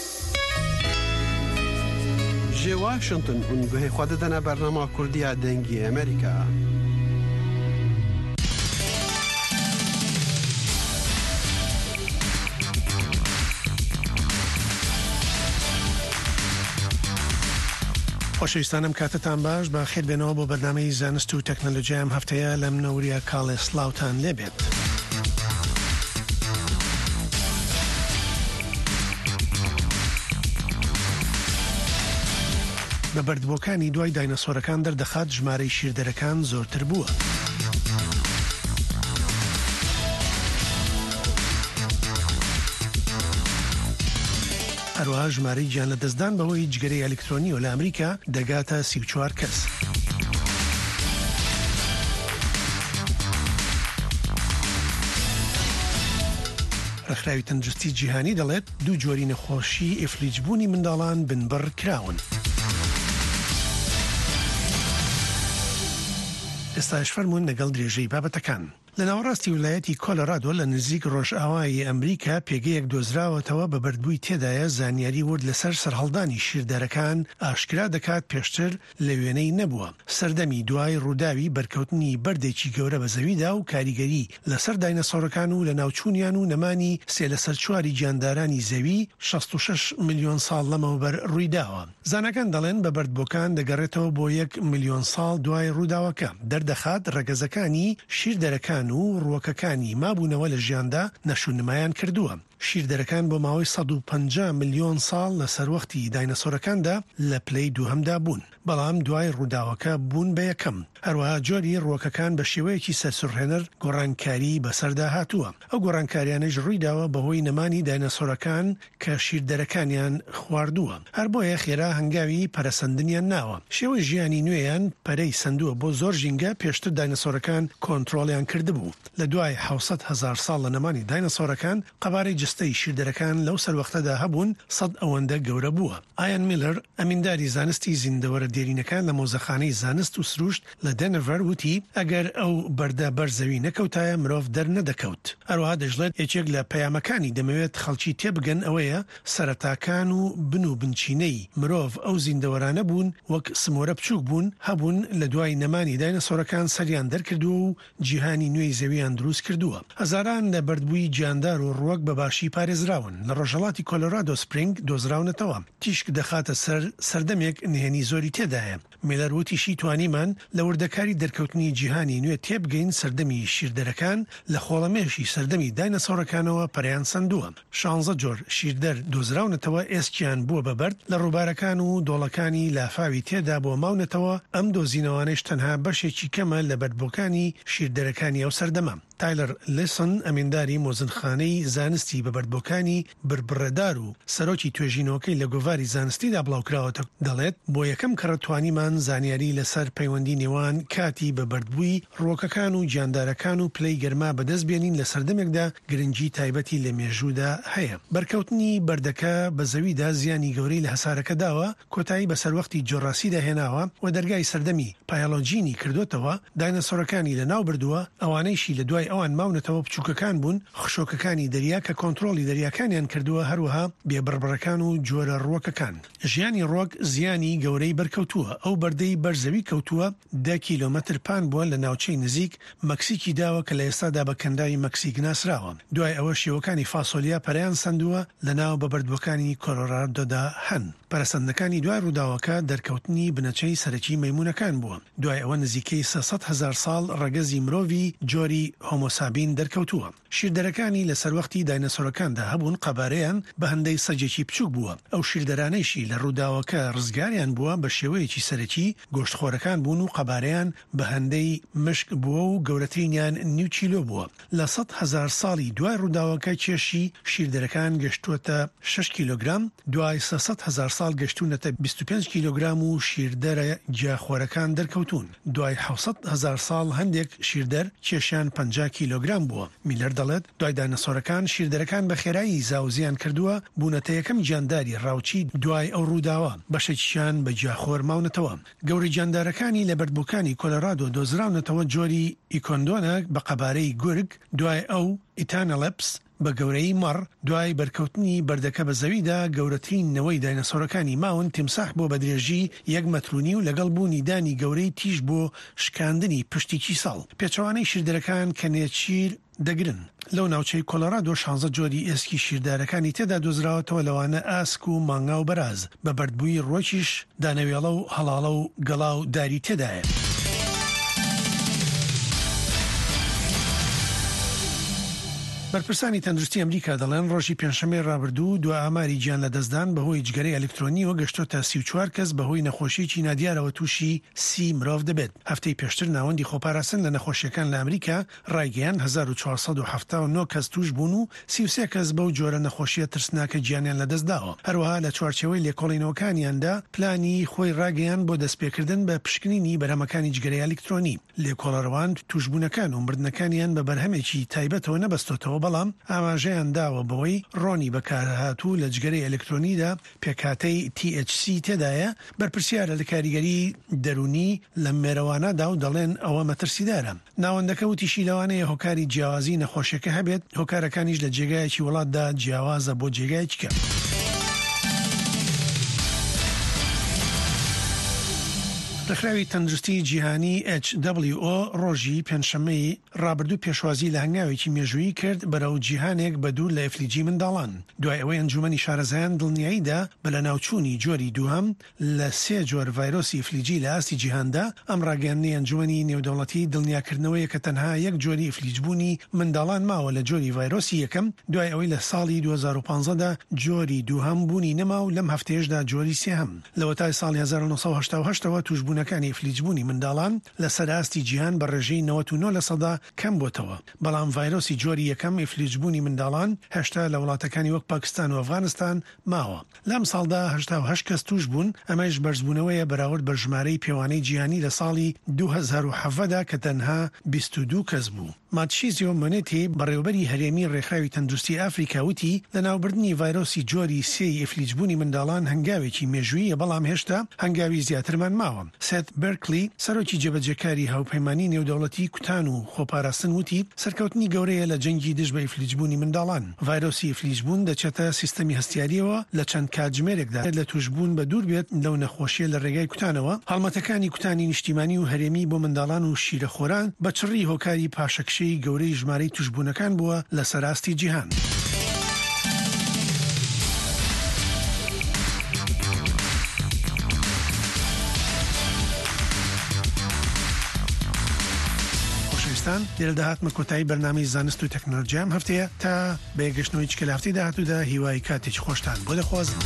Ji Washington hûn guhê xwe didine bernama Kurdiya Dengê Amerika. خۆشەویستانم کاتتان باش بە خێر بێنەوە بۆ بەرنامەی زانست و تەکنۆلۆژیا ئەم هەفتەیە لەم نەوریە کاڵێ سلااوتان لێبێت. بە بەردبووەکانی دوای داینەسۆرەکان دەردەخات ژمارەی شیردەرەکان زۆرتر بووە. هەروەها ژمارەی گیان لە دەستدان بەهۆی جگەرەی ئەلکترۆنیۆ لە ئەمریکا دەگاتە 34 کەس. ڕێکخراوی تەندروستی جیهانی دەڵێت دوو جۆری نەخۆشی ئیفلیجبوونی منداڵان بنبڕ کراون. ئێستاش فەرمونون لەگەڵ درێژەی بابەتەکان. لە ناوەڕاستی ویلایەتی کۆلۆرادۆ لە نزیک ڕۆژئاوایی ئەمریکا پێگەیەک دۆزراوەتەوە بە بەردبووی تێدایە زانیاری ورد لەسەر سەرهەڵدانی شیردەرەکان ئاشکرا دەکات پێشتر لە وێنەی نەبووە. سەردەمی دوای ڕووداوی بەرکەوتنی بەردێکی گەورە بە زەویدا و کاریگەری لەسەر داینەسۆرەکان و لە ناوچوونیان و نەمانی سێ لەسەر چواری گیاندارانی زەوی 66 میلیۆن ساڵ لەمەوبەر ڕوویداوە. زانەکان دەڵێن بە بەردبووەکان دەگەڕێتەوە بۆ 1 میلیۆن ساڵ دوای ڕووداوەکە. دەردەخات ڕەگەزەکانی شیردەرەکان و ڕووەکەکانی مابوونەوە لە ژیاندا نەشونمایان کردووە. شیردەرەکان بۆ ماوەی 150 میلیۆن ساڵ لە سەروەختی داینەسۆرەکاندا لە پلەی دووهەمدا بوون، بەڵام دوای ڕووداوەکە بوون بە یەکەم. هەروەها جۆری ڕووەکەکان بە شێوەیەکی سەرسوڕهێنەر گۆڕانکاری بەسەردا هاتووە. ئەو گۆڕانکاریانەش ڕوویداوە بەهۆی نەمانی داینەسۆرەکان کە شیردەرەکانیان خواردووە. هەر بۆیە خێرا هەنگاوی پەرەسەندنیان ناوە. شێوەی ژیانی نوێیان پەرەی سندووە بۆ زۆر ژینگە پێشتر داینەسۆرەکان کۆنتڕۆڵیان کردبوو. لە دوای 700,000 ساڵ لە نەمانی داینەسۆرەکان قەبارەی جستەی شیردەرەکان لەو سەروەختەدا هەبوون 100 ئەوەندە گەورە بووە. ئایان میلر ئەمینداری زانستی زیندەوەرە دێرینەکان لە مۆزەخانەی زانست و سروشت لە دەنڤەر وتی ئەگەر ئەو بەردە بەرزەوی نەکەوتایە مرۆڤ دەرنەدەکەوت. هەروەها دەژڵێت یەکێک لە پەیامەکانی دەمەوێت خەڵکی تێبگەن ئەوەیە سەرەتاکان و بن و بنچینەی مرۆڤ ئەو زیندەوەرانە بوون وەک سمۆرە بچووک بوون هەبوون لە دوای نەمانی داینەسۆرەکان سەریان دەرکردووە و جیهانی نوێی زەویان دروست کردووە. هەزاران لە بەردبووی گیاندار و ڕووەک بەباشی پارێزراون. لە ڕۆژهەڵاتی کۆلۆرادۆ سپرینگ دۆزراونەتەوە. تیشک دەخاتە سەردەمێک نهێنی زۆری تێدایە. میلەر وتیشی توانیمان لە وردەکاری دەرکەوتنی جیهانی نوێ تێبگەین سەردەمی شیردەرەکان لە خۆڵەمێشی سەردەمی داینەسۆرەکانەوە پەریان سندووە. 16 جۆر شیردەر دۆزراونەتەوە ئێسکیان بووە بەبەرد لە ڕووبارەکان و دۆڵەکانی لافاوی تێدا بۆ ماونەتەوە. ئەم دۆزینەوانش تەنها بەشێکی کەمە لە بەردبووەکانی شیردەرەکانی ئەو سەردەمە. تایلر لیسن ئەمینداری مۆزنخانەی زانستی بەبەردبووەکانی بربڕێدار و سەرۆکی توێژینەوەکەی لە گۆڤاری زانستیدا بڵاوکراوەتە دەڵێت بۆ یەکەم کەڕەتوانیمان زانیاری لەسەر پەیوەندی نێوان کاتی بەبەردبووی ڕۆکەکان و گیاندارەکان و پلەی گەرما بەدەست بێنین لە سەردەمێکدا گرنگی تایبەتی لە مێژوودا هەیە. بەرکەوتنی بەردەکە بە زەویدا زیانی گەورەی لە هەسارەکە داوە، کۆتایی بە سەروەختی جۆڕاسیدا هێناوە و دەرگای سەردەمی پایۆلۆجینی کردوتەوە. داینەسۆرەکانی لە ناو بردووە، ئەوانەیشی لە دوای ئەوان ماونەتەوە بچووکەکان بوون، خشۆکەکانی دەریا کە کۆنتڕۆلی دەریاکانیان کردووە، هەروەها بێبڕبڕەکان و جۆرە ڕووەکەکان. ژیانی ڕۆک زیانی گەورەی بەرکەوتووە. ئەو بەردەی بەرزەوی کەوتووە 10 کیلۆمەتر پان بووە لە ناوچەی نزیک مەکسیکی داوە کە لە ئێستادا بە کەنداوی مەکسیک ناسراوە. دوای ئەوە شێوەکانی فاسۆلیا پەریان سندووە لە ناو بەبەردبووەکانی کۆلۆرادۆدا هەن. پەرەسەندەکانی دوای ڕووداوەکە دەرکەوتنی بنەچەی سەرەکی مەیمونەکان بووە. دوای ئەوە نزیکەی 300,000 ساڵ ڕەگەزی مرۆڤی جۆری هۆمۆسابین دەرکەوتووە. شیردەرەکانی لە سەروەختی داینەسۆرەکاندا هەبوون، قەبارەیان بە هەندەی سەجێکی بچووک بووە. ئەو شیردەرانەیشی لە ڕووداوەکە ڕزگاریان بووە بە شێوەیەکی سەرەکی گۆشتخۆرەکان بوون و قەبارەیان بە هەندەی مشک بووە و گەورەترینیان 9 کیلۆ بووە. لە 100,000 ساڵی دوای ڕووداوەکە کێشی شیردەرەکان گەشتووەتە 6 کیلۆگرام، دوای 300,000 ساڵ گەشتونەتە 25 کیلۆگرام و شیردەرە گیاخۆرەکان دەرکەوتون. دوای 700,000 ساڵ هەندێک شیردەر کێشیان 50 کیلۆگرام بووە. میلەر دەڵێت دوای داینەسۆرەکان شیردەرەکان بە خێرایی زاوزیان کردووە، بوونەتە یەکەم گیانداری ڕاوچی دوای ئەو ڕووداوە، بەشێکیان بە گیاخۆر ماونەتەوە. گەوری گیاندارەکانی لە بەردبووەکانی کۆلۆرادۆ دۆزراونەتەوە جۆری ئیکۆندۆنە بە قەبارەی گورگ، دوای ئەو ئیتانەلەپس بە گەورەی مەڕ دوای بەرکەوتنی بەردەکە بە زەویدا گەورەترین نەوەی داینەسۆرەکانی ماون تیمساح بۆ بە درێژی 1 مەترونی و لەگەڵ بوونی دانی گەورەی تیژ بۆ شکاندنی پشتیکی ساڵ. پێچەوانەی شیردەرەکان کە نێچیر دەگرن. لەو ناوچەی کۆلۆرادۆ 16 جۆری ئێسکی شیردارەکانی تێدا دۆزراوەتەوە لەوانە ئاسک و مانگا و بەراز بە بەردبووی ڕۆکیش دانەوێڵە و هەڵاڵە و گەڵا و داری تێدایە. بەرپرسانی تەندروستی ئەمریکا دەڵێن ڕۆژی پێنجشەممەی ڕابردوو دو ئاماری گیان لە دەستدان بەهۆی جگەرەی ئەلکترۆنیەوە گەشتۆتە 34 کەس بەهۆی نەخۆشیی نادیارەوە تووشی 30 مرۆڤ دەبێت. هەفتەی پێشتر ناوەندی خۆپاراستن لە نەخۆشیەکان لە ئەمریکا ڕایگەیان 1479 کەس توش بوون و 33 کەس بەو جۆرە نەخۆشیە ترسناکە گیانیان لەدەستداوە. هەروەها لە چوارچێوەی لێکۆڵینەوەکانیاندا پلانی خۆی ڕاگەیان بۆ دەستپێکردن بە پشکنینی بەرهەمەکانی جگەرەی ئەلکترۆنی. لێکۆڵەرەوان توشبوونەکان و مردنەکانیان بە بەرهەمێکی تایبەتەوە نەبەستۆتەوە، بەڵام ئاماژەیان داوە بەوەی ڕۆنی بەکارهاتوو لە جگەرەی ئەلکترۆنیدا پێکاتەی THC تێدایە. بەرپرسیارە لە کاریگەری دەرونی لە مێرەوانەدا و دەڵێن ئەوە مەترسیدارە. ناوەندەکە وتیشی لەوانەیە هۆکاری جیاوازی نەخۆشیەکە هەبێت، هۆکارەکانیش لە جێگایەکی وڵاتدا جیاوازە بۆ جێگایەکە. ڕێکخراوی تەندروستی جیهانی WHO ڕۆژی پێنجشەممەی ڕابردوو پێشوازی لە هەنگاوێکی مێژوویی کرد بەرەو جیهانێک بە دوور لە ئەفلیجی منداڵان. دوای ئەوەی ئەنجومەنی شارەزایان دڵنیاییدا بە لە ناوچوونی جۆری دووهەم لە 3 جۆر ڤایرۆسی ئفلیجی لە ئاستی جیهاندا، ئەم ڕاگەیاندنی ئەنجومەنی نێودەوڵەتی دڵنیاکردنەوەیە کە تەنها 1 جۆری ئفلیجبوونی منداڵان ماوە لە جۆری ڤایرۆسی یەکەم، دوای ئەوەی لە ساڵی 2015دا جۆری دووهەم بوونی نەما و لەم هەفتەیەشدا جۆری سێهەم. لەوە تا ساڵی 1988ەوە توشبوونەکانی ئفلیجبوونی منداڵان لە سەراستی جیهان بە ڕێژەی 99% کەم بۆتەوە، بەڵام ڤایرۆسی جۆری یەکەم ئفلیجبوونی منداڵان هێشتا لە وڵاتەکانی وەک پاکستان و ئەفغانستان ماوە. لەم ساڵدا 88 کەس توش بوون، ئەمەش بەرزبوونەوەیە بەراورد بە ژمارەی پێوانەی جیهانی لە ساڵی 2007دا کە تەنها 22 کەس بوو. ماتشیزیۆ مۆنێتی بەڕێوەبەری هەرێمی ڕێکخراوی تەندروستی ئافریکا وتی لە ناوبردنی ڤایرۆسی جۆری سێی ئفلیجبوونی منداڵان هەنگاوێکی مێژوویە، بەڵام هێشتا هەنگاوی زیاترمان ماوە. سێت بەرکلی سەرۆکی جێبەجێکاری هاوپەیمانی نێودەوڵەتی کوتان و خۆپاراستن وتی سەرکەوتنی گەورەیە لە جەنگی دژ بە ئفلیجبوونی منداڵان. ڤایرۆسی ئفلیجبوون دەچێتە سیستەمی هەستیاریەوە لە چەند کاتژمێرێکدا لە توشبوون بە دوور بێت لەو نەخۆشیە لە ڕێگای کوتانەوە. هەڵمەتەکانی کوتانی نیشتیمانی و هەرێمی بۆ منداڵان و شیرەخۆران بە چڕی هۆکاری پاشەکشەی گەورەی ژمارەی توشبوونەکان بووە لە سەراستی جیهان. لێرە داهاتمە کۆتایی بەرنامەی زانست و تەکنۆلۆژیام هەفتەیە تا بەیەگەشتنەوەی چکە لە هەفتەی داهاتوودا هیوای کاتێکی خۆشتان بۆ دەخوازم.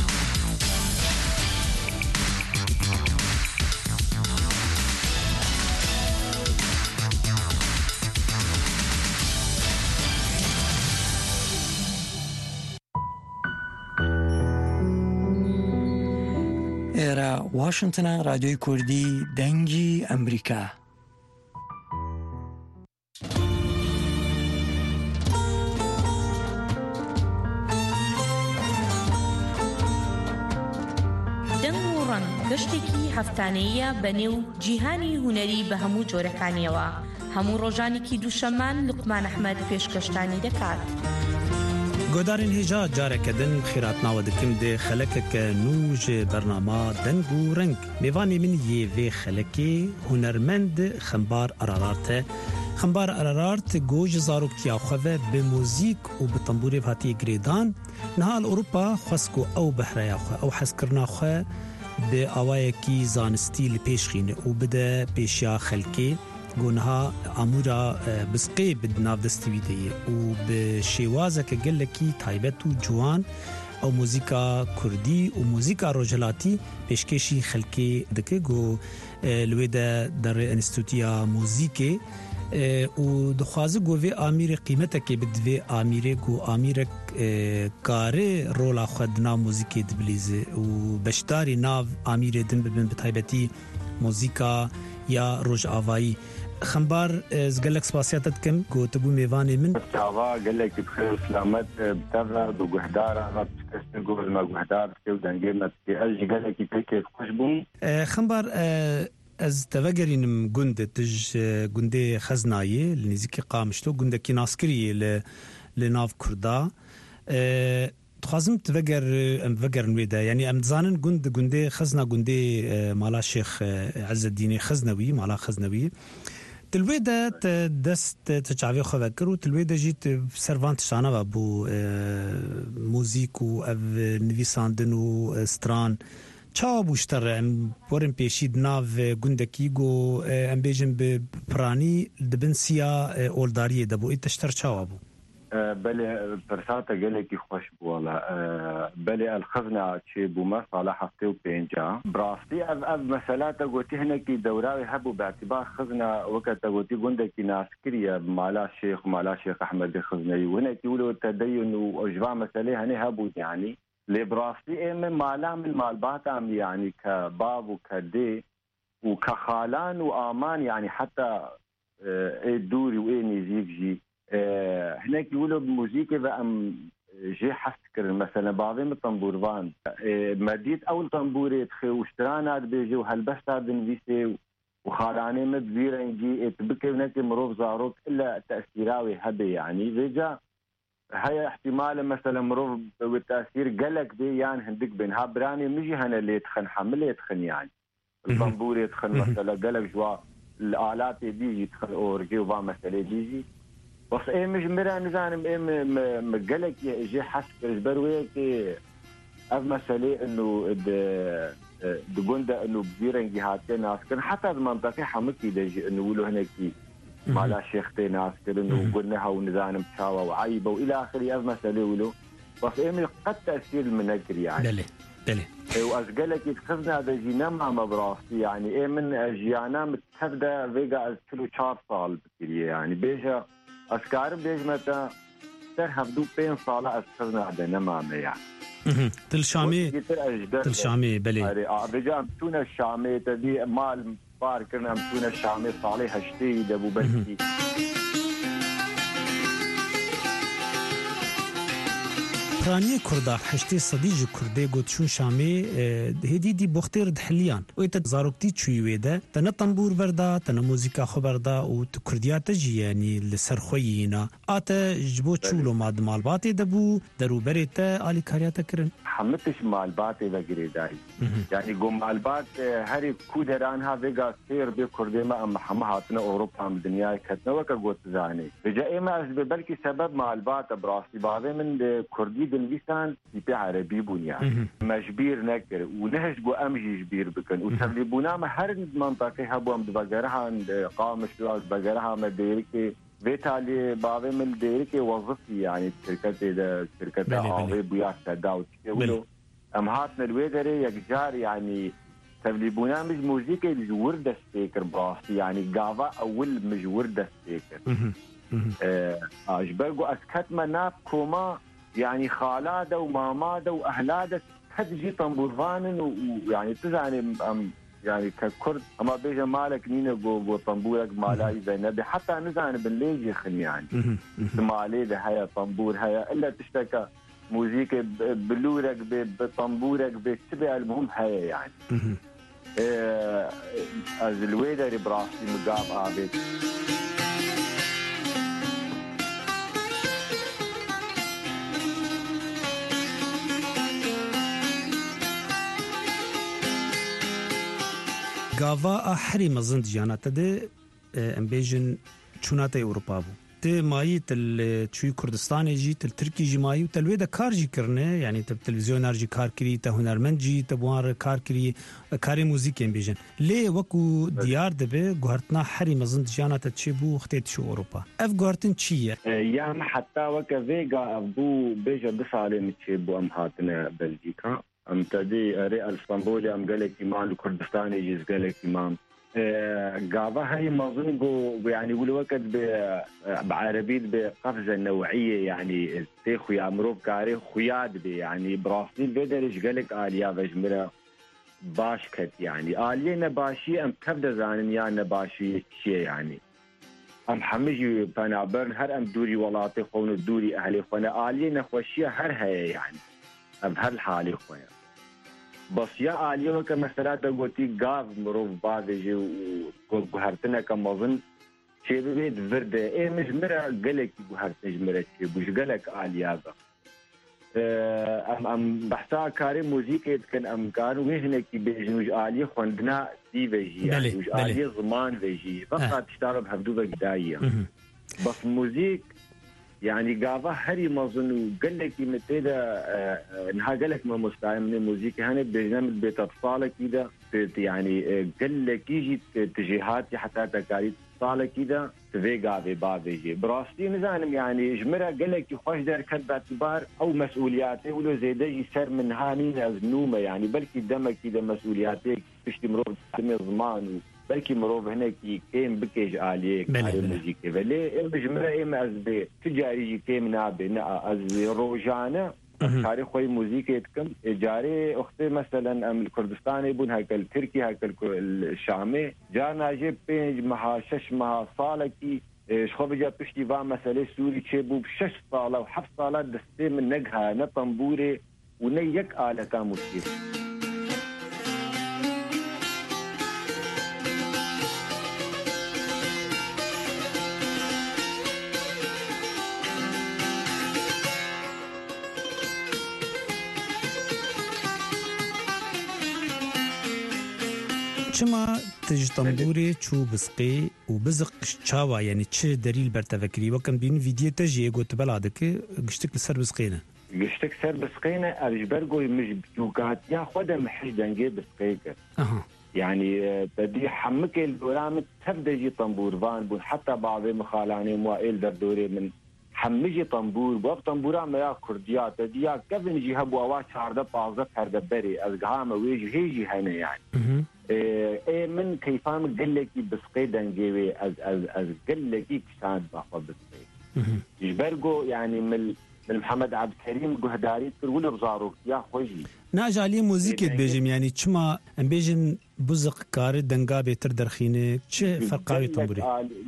ئێرە واشنگتنە رادیۆی کوردی دەنگی ئەمریکا. گەشتێکی هەفتانەیە بەنێو جیهانی هونەری بە هەموو جۆرەکانیەوە. هەموو ڕۆژانێکی دووشەمان لوقمان ئەحمەد پێشکەشتانی دەکات. گۆدارین هێژا جارێکەدن خێراتناوە دکم دێ خەلەکەکە نوژ بەرنامە دەنگ و ڕنگ میوانی من یێ vê خەلەکێ هونەرمەند خەمبار ئەرارارتە. خەمبار ئەرارارت گۆژ زارۆکتیا خوەڤە بە موزیک و بە تەمبورێ هاتیە گرێدان نها ئەوروپا خوەسک و ئەو بەهرەیە خوە ئەو حەزکردنا خوە به ئاوایەکی زانستی لە پێشخینە و بدە پێشیا خەلکێ گۆنها ئامورا بسقێ بدناو دەستیویدەیە و بە شێوازەکە گەلێکی تایبەت و جوان ئەو موزیکا کوردی و موزیکا ڕۆژهەلاتی پێشکەشی خەلکێ دەکە گۆ لوێدە دەڕێ ئەنستوتیا موزیکێ و دخوازە گۆڤێ ئامیرە قیمەتەکێ بدوێ ئامیرێک و ئامیرێک کارێ ڕۆڵا خودنا موزیکێ دبلیزێ و بەشداری ناو ئامیرێ دن ببن بە تایبەتی موزیکا یا ڕۆژ ئاوایی. خەمبار گەلێک سپاسیاتە دکەم گۆتەبوو میوانێ من چاوا گەلێکی بخێر سلامەت بتەڕە و گوهدارە ڕەتکەستن گۆڵمە گوهدار بکە و دەنگێ مەتکێ ئەژی گەلێکی پێکێ خوش بوون. خەمبار ez tevegerînim gund tij gundê xeznayê li nêzîkî qamişto gundekî naskiriyê li لناف كردا تخازم تفجر ام فجر نويدا يعني ام زانن جندي خزنا جندي مالا شيخ عز الدين خزنوي مالا خزنوي تلويدا دست تشعبي خذكر وتلويدا جيت سيرفانت شانا ابو موزيك و نويساندن و ستران چاو بوشتر ام ورن پیشید ناو گندکیگو ام بیجن بپرانی دبنسیا اولداری دبو ایتشتر چاو ابو بله پرساتا گلکی خوش بوالا بله الخزنه چه بوما صالح هفته و پینجا براستی اف مسلاتا گوتی هنکی دوراوی هبو باعتبار خزنه وقتا گوتی گندکی ناسکریه مالا شیخ احمد خزنهی و هنکی ولو تدین و اجواء مسئله هنی هبو يعني لبراسي من مالام المالبات عم يعني كباب وكدي وكخالان وامان يعني حتى الدوري وين يجي هناك يقولوا بموسيقى بقى جي حسكر مثلا بعضهم الطنبورفان مديت اول طنبوري تخي واشترانات بيجي وهلبستا بنفيسي وخالاني مدبيرنجي تبكي هناك مروف زاروك الا تاثيراوي هبي يعني بيجا هيا احتمال مثلا مروف والتاثير قلق دي يعني هندك بينها براني مجي هنا اللي يتخن حمل يتخن يعني الطنبور يتخن مثلا قلق جوا الالات بيجي يتخن اورجي وبا مساله بيجي بس ايه مش مراني زانم ايه مقلق يجي حسب البروي كي اف مساله انه دغوندا انه بزيرنجي هاتين ناس كان حتى المنطقه حمكي دجي انه ولو هناك مالا شيختي ناس كده وقلناها ونزانم تشاوى وعيبه والى اخره اف مساله ولو بس ايه قد تاثير المنكر يعني بلي وازقلك يتخذنا هذا جينا ما براسي يعني ايه من اجيانا متخذه فيجا كيلو 4 صال بكريه يعني بيجا اسكار بيج متى ترهب دو بين صاله اتخذنا هذا نمامه يعني تل شامي بلي رجع تونه الشامي تدي مال بار كنا تونه الشامي صالح هشتي دبو بلكي پرانی کردا حشتی صدیج کرده گوتشون شامی هدی دی بختر دحلیان و ایت زاروکتی چویویده تن طنبور بردا تن موزیکا خبردا و کردیات جی یعنی لسرخویینا ات جبو چولو ماد مالبات دبو دروبرت علی کاریات کرن حمتش مالبات وگریدای یعنی گم مالبات هر کودران ها وگا سیر به کرده ما محماتنا اوروبا من دنیا کتنه وک گوت زانی رجا ما از بلکی سبب مالبات براسی بعض من کردی باللسان في عربي بنيان مجبير نكر ونهج بو امجي جبير بكن وتغلبونا ما هر منطقه هبو ام بغرها قامش بغرها مديركي بيتالي بعض من الديركي وظيفي يعني شركه عاوي بيا سداوت ولو ام هاتنا الويدري يجار يعني تغلبونا مش موزيكا الورده ستيكر براسي يعني قاضا اول مش ورده ستيكر اجبرقو اسكت مناب كوما يعني خالاده وماماده واهلاده تجي طنبورفان ويعني تزعني يعني ككرد اما بيجا مالك نينا جو طنبورك مالاي زينبي حتى نزعني بالليجي خن يعني مالي ده هيا طنبور هيا الا تشتكى موزيكا بلورك بطنبورك بتبع المهم هيا يعني از الويدر براسي مقام عابد گاوا احری مزند جانات ده امبیجن چونات اوروبا بو ته مایی تل چوی کردستان جی تل ترکی جی مایی تل ودا کار جی کرنه یعنی تل تلویزیون جی کار کری ته هنرمند جی ته بوار کار کری کاری موزیک امبیجن لی وکو دیار دبه گهرتنا حری مزند جانات چی بو خطیت شو اوروبا اف گهرتن چیه یا حتی وک ویگا بو بیجا بسالم چی بو ام هاتنا بلجیکا ام تدي اري الاسطنبولي ام قالك ايمان كردستاني يجي قالك ايمان قاضا هي مظن يعني يقولوا وقت بعربي بقفزه نوعيه يعني التيخو يا مروف كاري خياد يعني براسي بدرج قالك اليا بجمره باشكت يعني اليه نباشي ام كبده زانن يا نباشي شيء يعني ام حمجي بنابرن هر ام دوري ولاتي خون دوري اهلي خونه اليه نخوشيه هر هي يعني بهالحالة خويا بس يا اليوم كمثلا تقولتي قاف مروف بعض يجي وقهرتنا كمظن شي ببيت فرده اي مجمره قالك بهر تجمره شي بوش قالك اليابا ام بحثا كاري موسيقى كان امكان وهنا كي بيجوج الي خوندنا دي بيجي يعني وج الي زمان بيجي فقط تشتغل بهدوبه قدايه بس موزيك يعني قافه هري مظن قال لك متى انها قال لك ما مستعمل من الموسيقى هنا برنامج بيت اطفال كده يعني قال لك يجي اتجاهات حتى تكاليف اطفال كده في قافه بابيجي براستي نزانم يعني جمره قال لك خوش دار كان باعتبار او مسؤولياته ولو زيد يسر من هاني نومه يعني بلكي دمك كده مسؤولياتك تشتي مرور زمان بلكي مروف هناك كيم بكيج عليك على الموسيقى فلي بجمرة إما أزبي تجاري كيم نابي از روجانا تاريخ خوي موسيقى يتكم جاري أختي مثلا أم الكردستان يبون هيك التركي هيك الشامي جارنا جيب بينج مها شش مها صالة كي شخو بجا بشتي فا مسألة سوري تشيبو بشش صالة وحف صالة دستي من نجها نطنبوري ونيك آلة كاموسيقى چما تجتمبوري چو بسقي وبزق چاوا يعني چه دليل برتفكري وكم بين فيديو تجي قلت بلادك قشتك لسر بسقينا قشتك سر بسقينا ارجبرغو مش بجوكات يا خدا محش دنجي بسقيك يعني بدي حمك البرامج تبدا يجي طنبور فان بون حتى بعض مخالاني موائل دردوري من حمجي طنبور باب طنبورا ما يا كرديات ديا كيفن يجي هبوا واش هارده بازه هرده بري ازغام ويجي هيجي هنا يعني ايه من كيفان قال لك بسقي دنجيوي از قال لك كسان باخذ بسقي يجبرقو يعني من محمد عبد الكريم قهداري تقول بزاروك يا خوجي ناجالي موسيقى بيجم يعني چما ام بيجن بزق كار دنگا بيتر درخينه چه فرقاوي طنبوري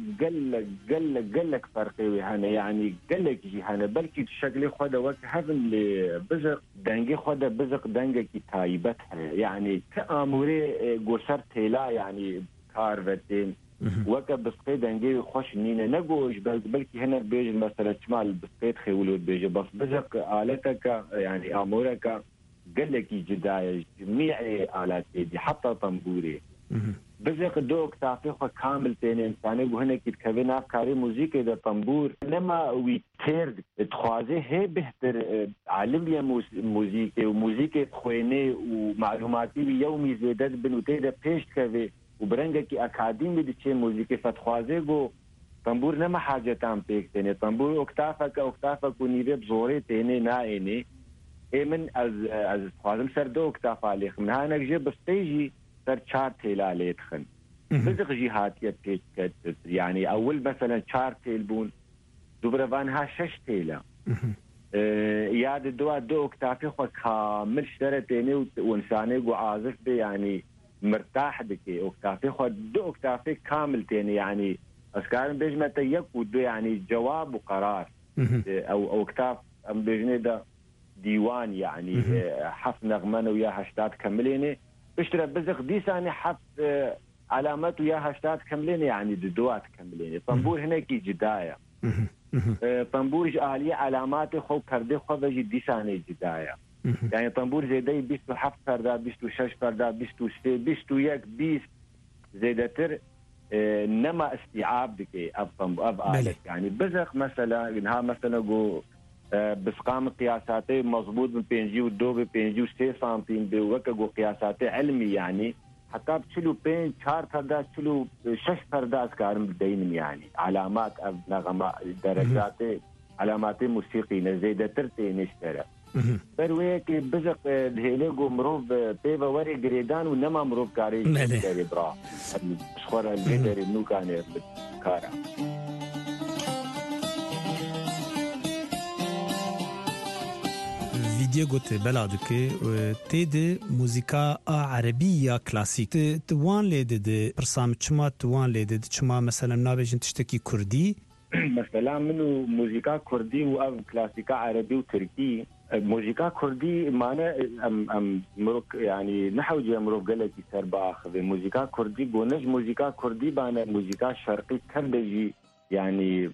قال لك فرقي هنا يعني قال لك جي هنا بلكي شكلي خدا وقت هذا اللي بزق دنگي خدا بزق دنگا كي تايبتها يعني تاموري غوسر تيلا يعني كارفتين وقت بسقي دنگي خوش نينه نگوش بلكي هنا بيجي مثلا شمال بسقيت خيولو بيجي بس بزق آلتك يعني امورك قال لك جدايه جميع آلات دي حتى طنبوري بزق دوك تعطيخه كامل تاني انساني وهنا كتكبين افكاري موسيقى ده طنبور انما ويتير تخوازي هي بهتر علم موسيقى وموسيقى خويني ومعلوماتي يومي زيادات بنوتي ده بيش كبي وبرنجك اكاديمي دي تشي موسيقى فتخوازي جو طنبور نما حاجه تام بيك تاني طنبور اكتافك ونيبي بزوري تاني نائني من از خوازم سر دو اكتاف عليك من هانا جيب بستيجي سر 4 تيلا ليتخن بزق جهاتية بيتكت يعني اول مثلا 4 تيلبون دوبرفانها 6 تيلا ياد دو اكتافي خو كامل شترتيني وانساني وعازف بي يعني مرتاح بكي اكتافي خو دو اكتافي كامل تاني يعني اسكارن بيجمع تيك ودو يعني جواب وقرار او اكتاف ام بيجني ده ديوان يعني حف نغمانه ويا هاشتات كمليني بشترى بزق دي ثاني حف علامات ويا هاشتات كمليني يعني دوات كمليني طنبور هناك جدايه طنبور آلية علامات خو كردي خو بجي دي ثاني جدايه يعني طنبور زيدي 27 فردا 26 فردا 23 21 20 زيدتر نما استيعاب دكي اب طنبور اب آلك يعني بزق مثلا انها مثلا جو بسقام قياساتي مضبوط من بينجي ودو بينجي و 3 سنتيم بوكا قياساتي علمي يعني حتى بتشلو بين 4 فردا تشلو 6 فردا اسكارم بدين يعني علامات نغمات درجات علامات موسيقي نزيدة ترتي نشترى برويك بزق الهيليغو مروف بيبا وري جريدان ونما مروف كاري كاري برا بسخورة الجدري منو كان بكارا فيديو قلت بلادك تيد موسيقى عربية كلاسيك توان ليدد برسام چما توان ليدد چما مثلا نابجن تشتكي كردي مثلا منو موسيقى كردي و كلاسيكا عربي وتركي موزیکا کوردی معنی ام مروک يعني نحو جا مروك قالك سر باخذ موزیکا کوردی گونج موزیکا کوردی بانه موزیکا شرقی کردجی يعني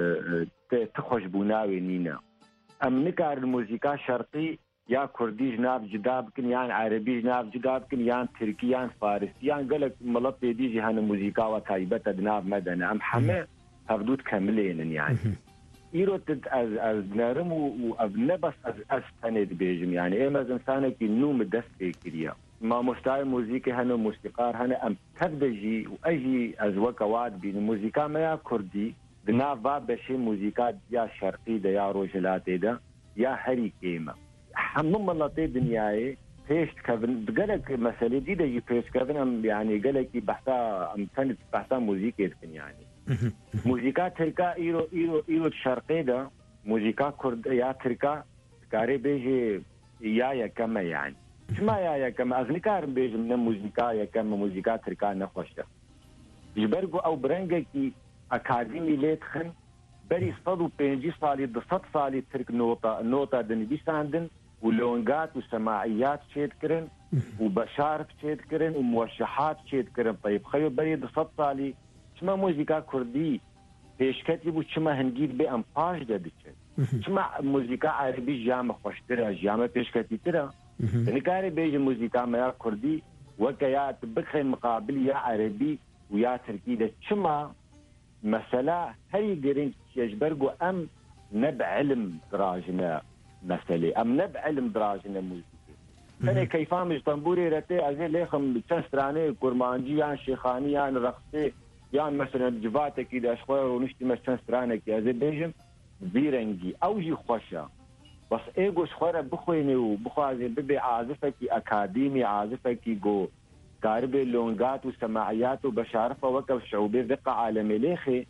تخوش بناوي نينا ام نكار الموزیکا شرقی یا کوردی جناب جدا بكن يعني عربي جناب جدا بكن يعني تركي يعني فارسي يعني قالك ملط ديجي هنا موزیکا وتايبت جناب مدن ام حمه هفدود كاملين يعني إيروت از نرم وأبنبس از سند بيجم يعني إيه مثلا إنسانك النوم دست كريا ما مستعار موسيقى هنا موسيقار هنا أم تبدجي وأجي از وكواد بين موسيقى ما يا كردي دنا بابشي موسيقى يا شرقي ده يا روجلات ده يا هري كيما حمم ملطي دنياي فيش كفن بقولك مسألة دي ده فيش كفن أم يعني قالك بحثا أم سند بحثا موسيقى يعني موزیکا ترکا ایرو شرقی ده موزیکا کرد یا ترکا کاری بیجی یا یکم يعني شما یا یکم از نکار بیجم نه موزیکا یکم موزیکا ترکا نخوشته جبرگو او برنگه کی اکادمی لیت خن بری 150 سالی 200 سالی ترک نوتا دنبی ساندن ولونجات وسماعيات شيد كرن وبشارف شيد كرن وموشحات شيد كرن طيب خيو بري 200 سالی شما موزیکا کردی پیشکتی بود شما هنگیر به امپاش داده شد شما موزیکا عربی جامع خوشتره جامع پیشکتی تره نکاری بیج موزیکا ما کردی وکا یا تبخی مقابل یا عربی و یا ترکی ده شما مسئله هری گرین یجبرگو ام نب علم دراجنا مسئله ام نب علم دراجنا موزیکی فنه کیفامش طنبوری رته ازی لیخم چنسترانه کرمانجی یا شیخانی یا رقصه يعني مثلا جفاتك إذا أشخوار ونشتي مثلا سترانك يا زي بيجم بيرنجي أوجي خوشة بس إيجو أشخوار بخويني وبخوازي ببي عازفك أكاديمي عازفك جو كاربي لونجات وسماعيات وبشارفة وكب شعوبي ذقة عالمي ليخي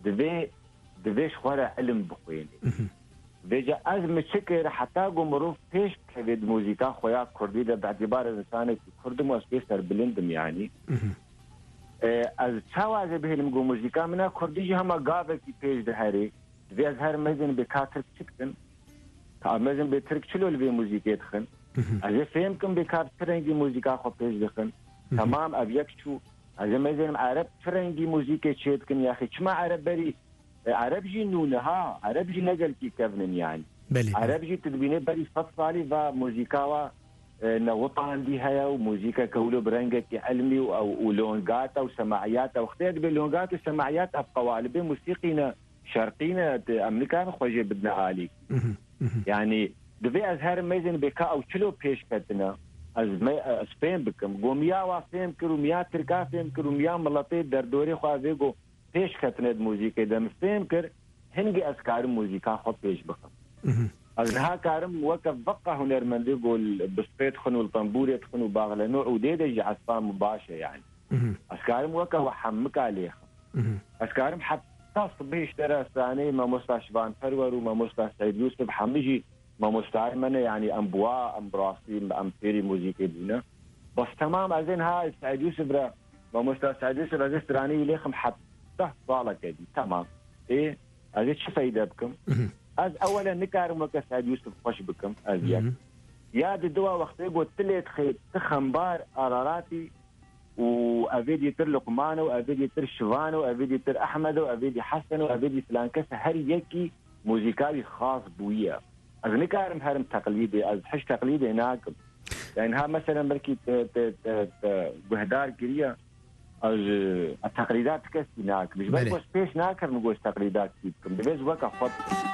دبي شخوار علم بخويني بيجا أزمة شكر حتى جو مروف فيش كبيد موزيكا خويا كردي ده باعتبار إنسانك كرد موسبيسر بلندم يعني از چاواز بهلم گو موزیکا منا کردی هم گاوه کی پیش ده هری وی از هر مزن به کاتر چکن تا مزن به ترک چلول به موزیکا دخن از فهم کم به کات فرنگی موزیکا خو پیش دخن تمام ابيك شو از مزن عرب فرنگی موزیکا چید کن یا اخي چما عرب بری عرب جي نونها عرب جي نقل کی کفن يعني عرب جي تدبينه بری فصالي و موزیکا نوطان دي هيا وموزيكا كولو برنجك علمي ولونجات وسماعيات واختيار باللونجات والسماعيات بقوالب موسيقينا شرقينا امريكان خوجي بدنا عالي يعني دبي ازهر ميزن بكا او تشلو بيش كتنا از اسبين بكم قوميا وافهم كروميا تركا فهم كروميا ملطي دردوري خوازيغو بيش كتنا موزيكا دم فهم كر هنجي اسكار موزيكا خو بيش بكم از ها کارم وقف بقى هنرمندي يقول بسبيت خنو الطنبور يدخنوا باغله نوع وديدج عصفان مباشر يعني اسكارم وقف وحمك عليه اسكارم حتى صبي اشترى ثاني ما مستشفان فرور وما مستشفى سيد يوسف حمجي ما مستعمنه يعني انبواء امبراسي امبيري موزيكي دينا بس تمام ازين هاي سيد يوسف ما مستشفى سيد يوسف ازين ثاني ليخم حتى صالة كدي تمام ايه ازين شو فايده بكم از اولا نكارم وكا سعد يوسف خوش بكم از يا دوا وقت قلت تلت خيط تخنبار قراراتي وافيدي تر لقمان وافيدي تر شفان وافيدي تر احمد وافيدي حسن وافيدي فلان كسه هر يكي موزيكالي خاص بويا از نكارم هرم تقليدي از حش تقليدي هناك يعني ها مثلا بركي بهدار كريا از التقليدات كسي هناك مش بس بيش ناكر نقول تقليدات كيفكم بس وكا خط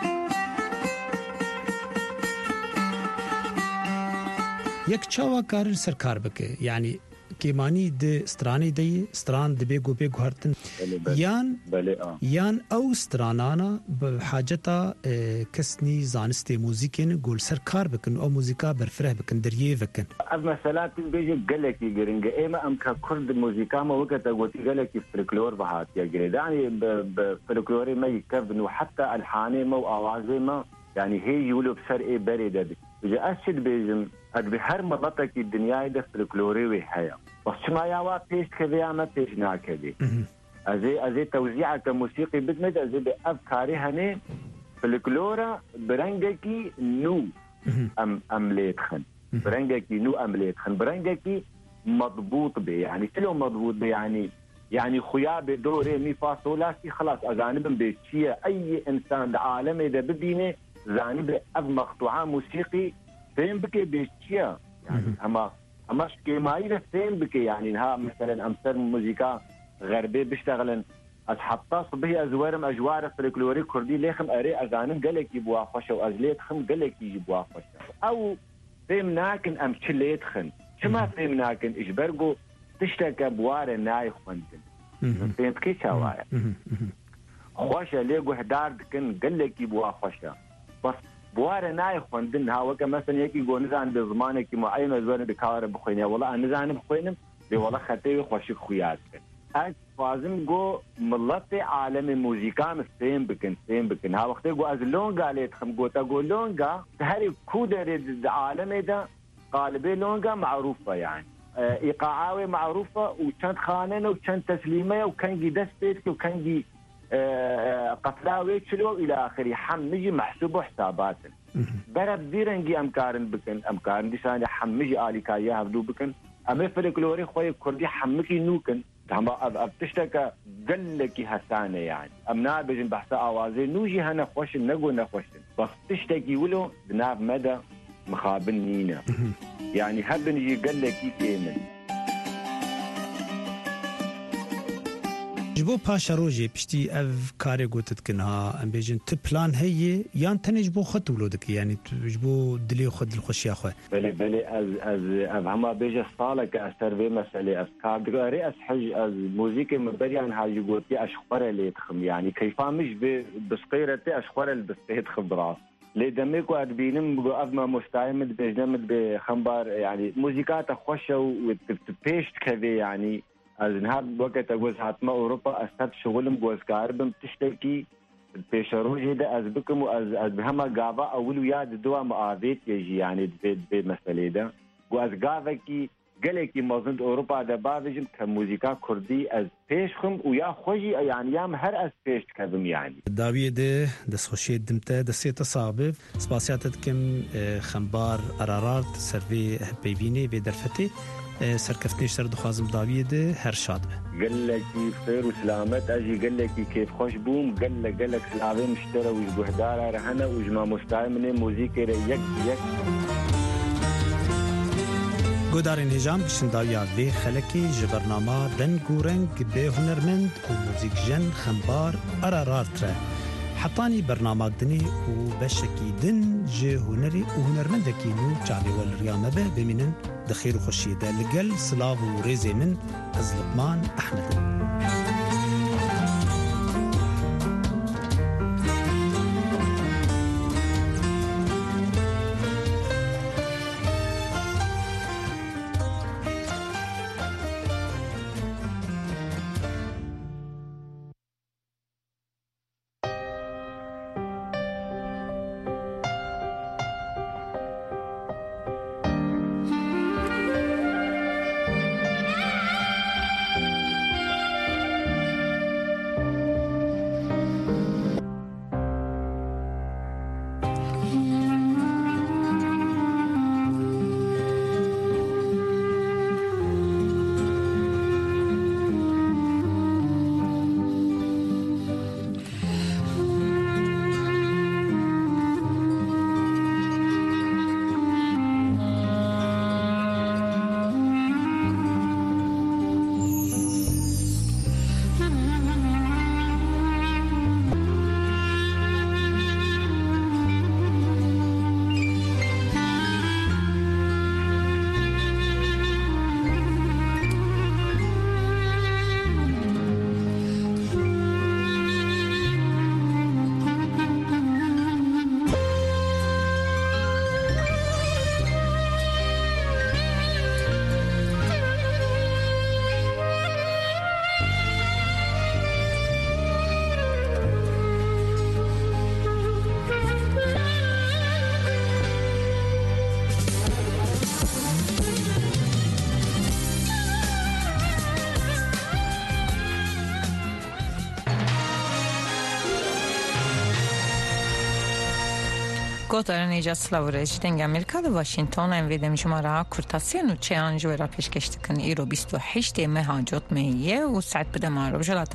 یک چاوا کار سرکار بکه یعنی کیمانی د سترانی دی ستران د بیگو بیگو هرتن یان او سترانانا بحاجتا کسنی زانست موزیکن گول سرکار بکن او موزیکا برفره بکن دریه بکن از مثلا بیجی گلکی گرنگ ایما ام کا کرد موزیکا ما وقت قوتي گلکی فلکلور بهات یا گرید يعني بفلکلور ما يكفن وحتى الحانه ما اوازه ما يعني هي يولو بسر ايه بريده اذا اشد بيجم بهر ملطه کی الدنيا ده فلكلوري وهيا بس ما يا بيش كذا ما بيش ناكدي ازي توزيعه كموسيقي بدمج ازي بافكاري هني فلكلورا برنجكي نو ام ليتخن برنجكي نو ام ليتخن برنجكي مضبوط به يعني كله مضبوط به يعني خويا بدوري مي فاصولاسي خلاص اجانب بيتشيه اي انسان العالم اذا بدينه جانب اف مقطوعه موسيقي فين بكي بيتشيه يعني اما شكيمايله فين بكي يعني ها مثلا امثال موسيقى غربيه بيشتغلن حتى صبيه ازوارم اجوار فلكلوري كردي ليخم اري اجانب قالك يبوا فشه وازليت خم قالك يبوا فشه او فهمناكن ام تشليت خن شما فهمناكن اجبرقو تشتكى بوار ناي خوندن فهمت كي شوايا خوشه ليقو هدار دكن قالك يبوا فشه بس بوار ناي خوندن ها وكا مثلا يكي قو نزان بزمانك معين ازوار بكار بخوينه والله نزان بخوينم دي والله خطي خوشك خويات اج فازم جو ملت عالم موسيقى سيم بكن ها وقت جو از لونغا ليت خم جو تا جو لونغا هاري كودر العالم ده قالبي لونغا معروفه يعني ايقاعاوي معروفه وكانت خاننه وكانت تسليمه وكان دستك وكان قتلاوي شلو الى اخره حمجي محسوب حسابات برب ديرنجي امكارن بكن امكارن دي ثاني حمجي الي كايا هبدو بكن اما فلكلوري خوي كردي حمكي نوكن هم بتشتكى قلكي هسانه يعني امنا بجن بحث اوازي نوجي هنا خوش نقو نخوش بس تشتكي ولو بناب مدى مخابنينا يعني هبنجي قلكي كامل جبو پاشا روجي پشتی اف کاری گوتت کنها ام بیجن تو پلان هي یان تنج بو خط ولودك يعني جبو دلي خد الخوشي اخو بلي از هما بيجي صالك اثر في مساله افكار دغري اس حج از موسيقى مبريان هاي جوتي اشخر اللي تخم يعني كيفا مش بسقيرتي اشخر البستيت خضراء لدميكو ادبينم بو افما مستعمد بجنمد بخنبار يعني موسيقات خوشه وتبيشت كذا يعني از نهار وقت اجوز حتما اوروبا استاد شغلم جوز كاربم تشتكي بيشروجي ده از بكم از بهما غابا اول ياد دوا معاديت يجي يعني بمساله ده جوز غافكي قالكي مازند اوروبا ده بافجم كموسيقى كردي از بيشخم ويا خوجي يعني يام هر از بيش كذم يعني داويد دس خوشي دمته دسيت صعب سباسياتكم خنبار ارارات سيرفي بيبيني بدرفتي سركفتني سر دخوازم داويد هر شاد قال لك خير وسلامت اجي قال لك كيف خوش بوم قال لك سلامه مشترى وجهدار رهنا وجما مستعمل موسيقى يك گودارین هجام بشنداویا وی خلکی جبرنامه دنگورنگ به هنرمند و موزیک جن خنبار ارارارتره حطاني برنامج دني وبشكي دن جي هنري وهنرمندكي نو جعلي والريامة بمنن دخير وخشي دا لقل صلاف وريزي من أزلقمان أحمد گوتارن ایجا سلاورش دنگ امریکا در واشنطن انویدم جمعه کرتاسیان و چه آنجوره پیشکش تکن ایرو 28 ماه جوت میه و ساعت بده معروف جلات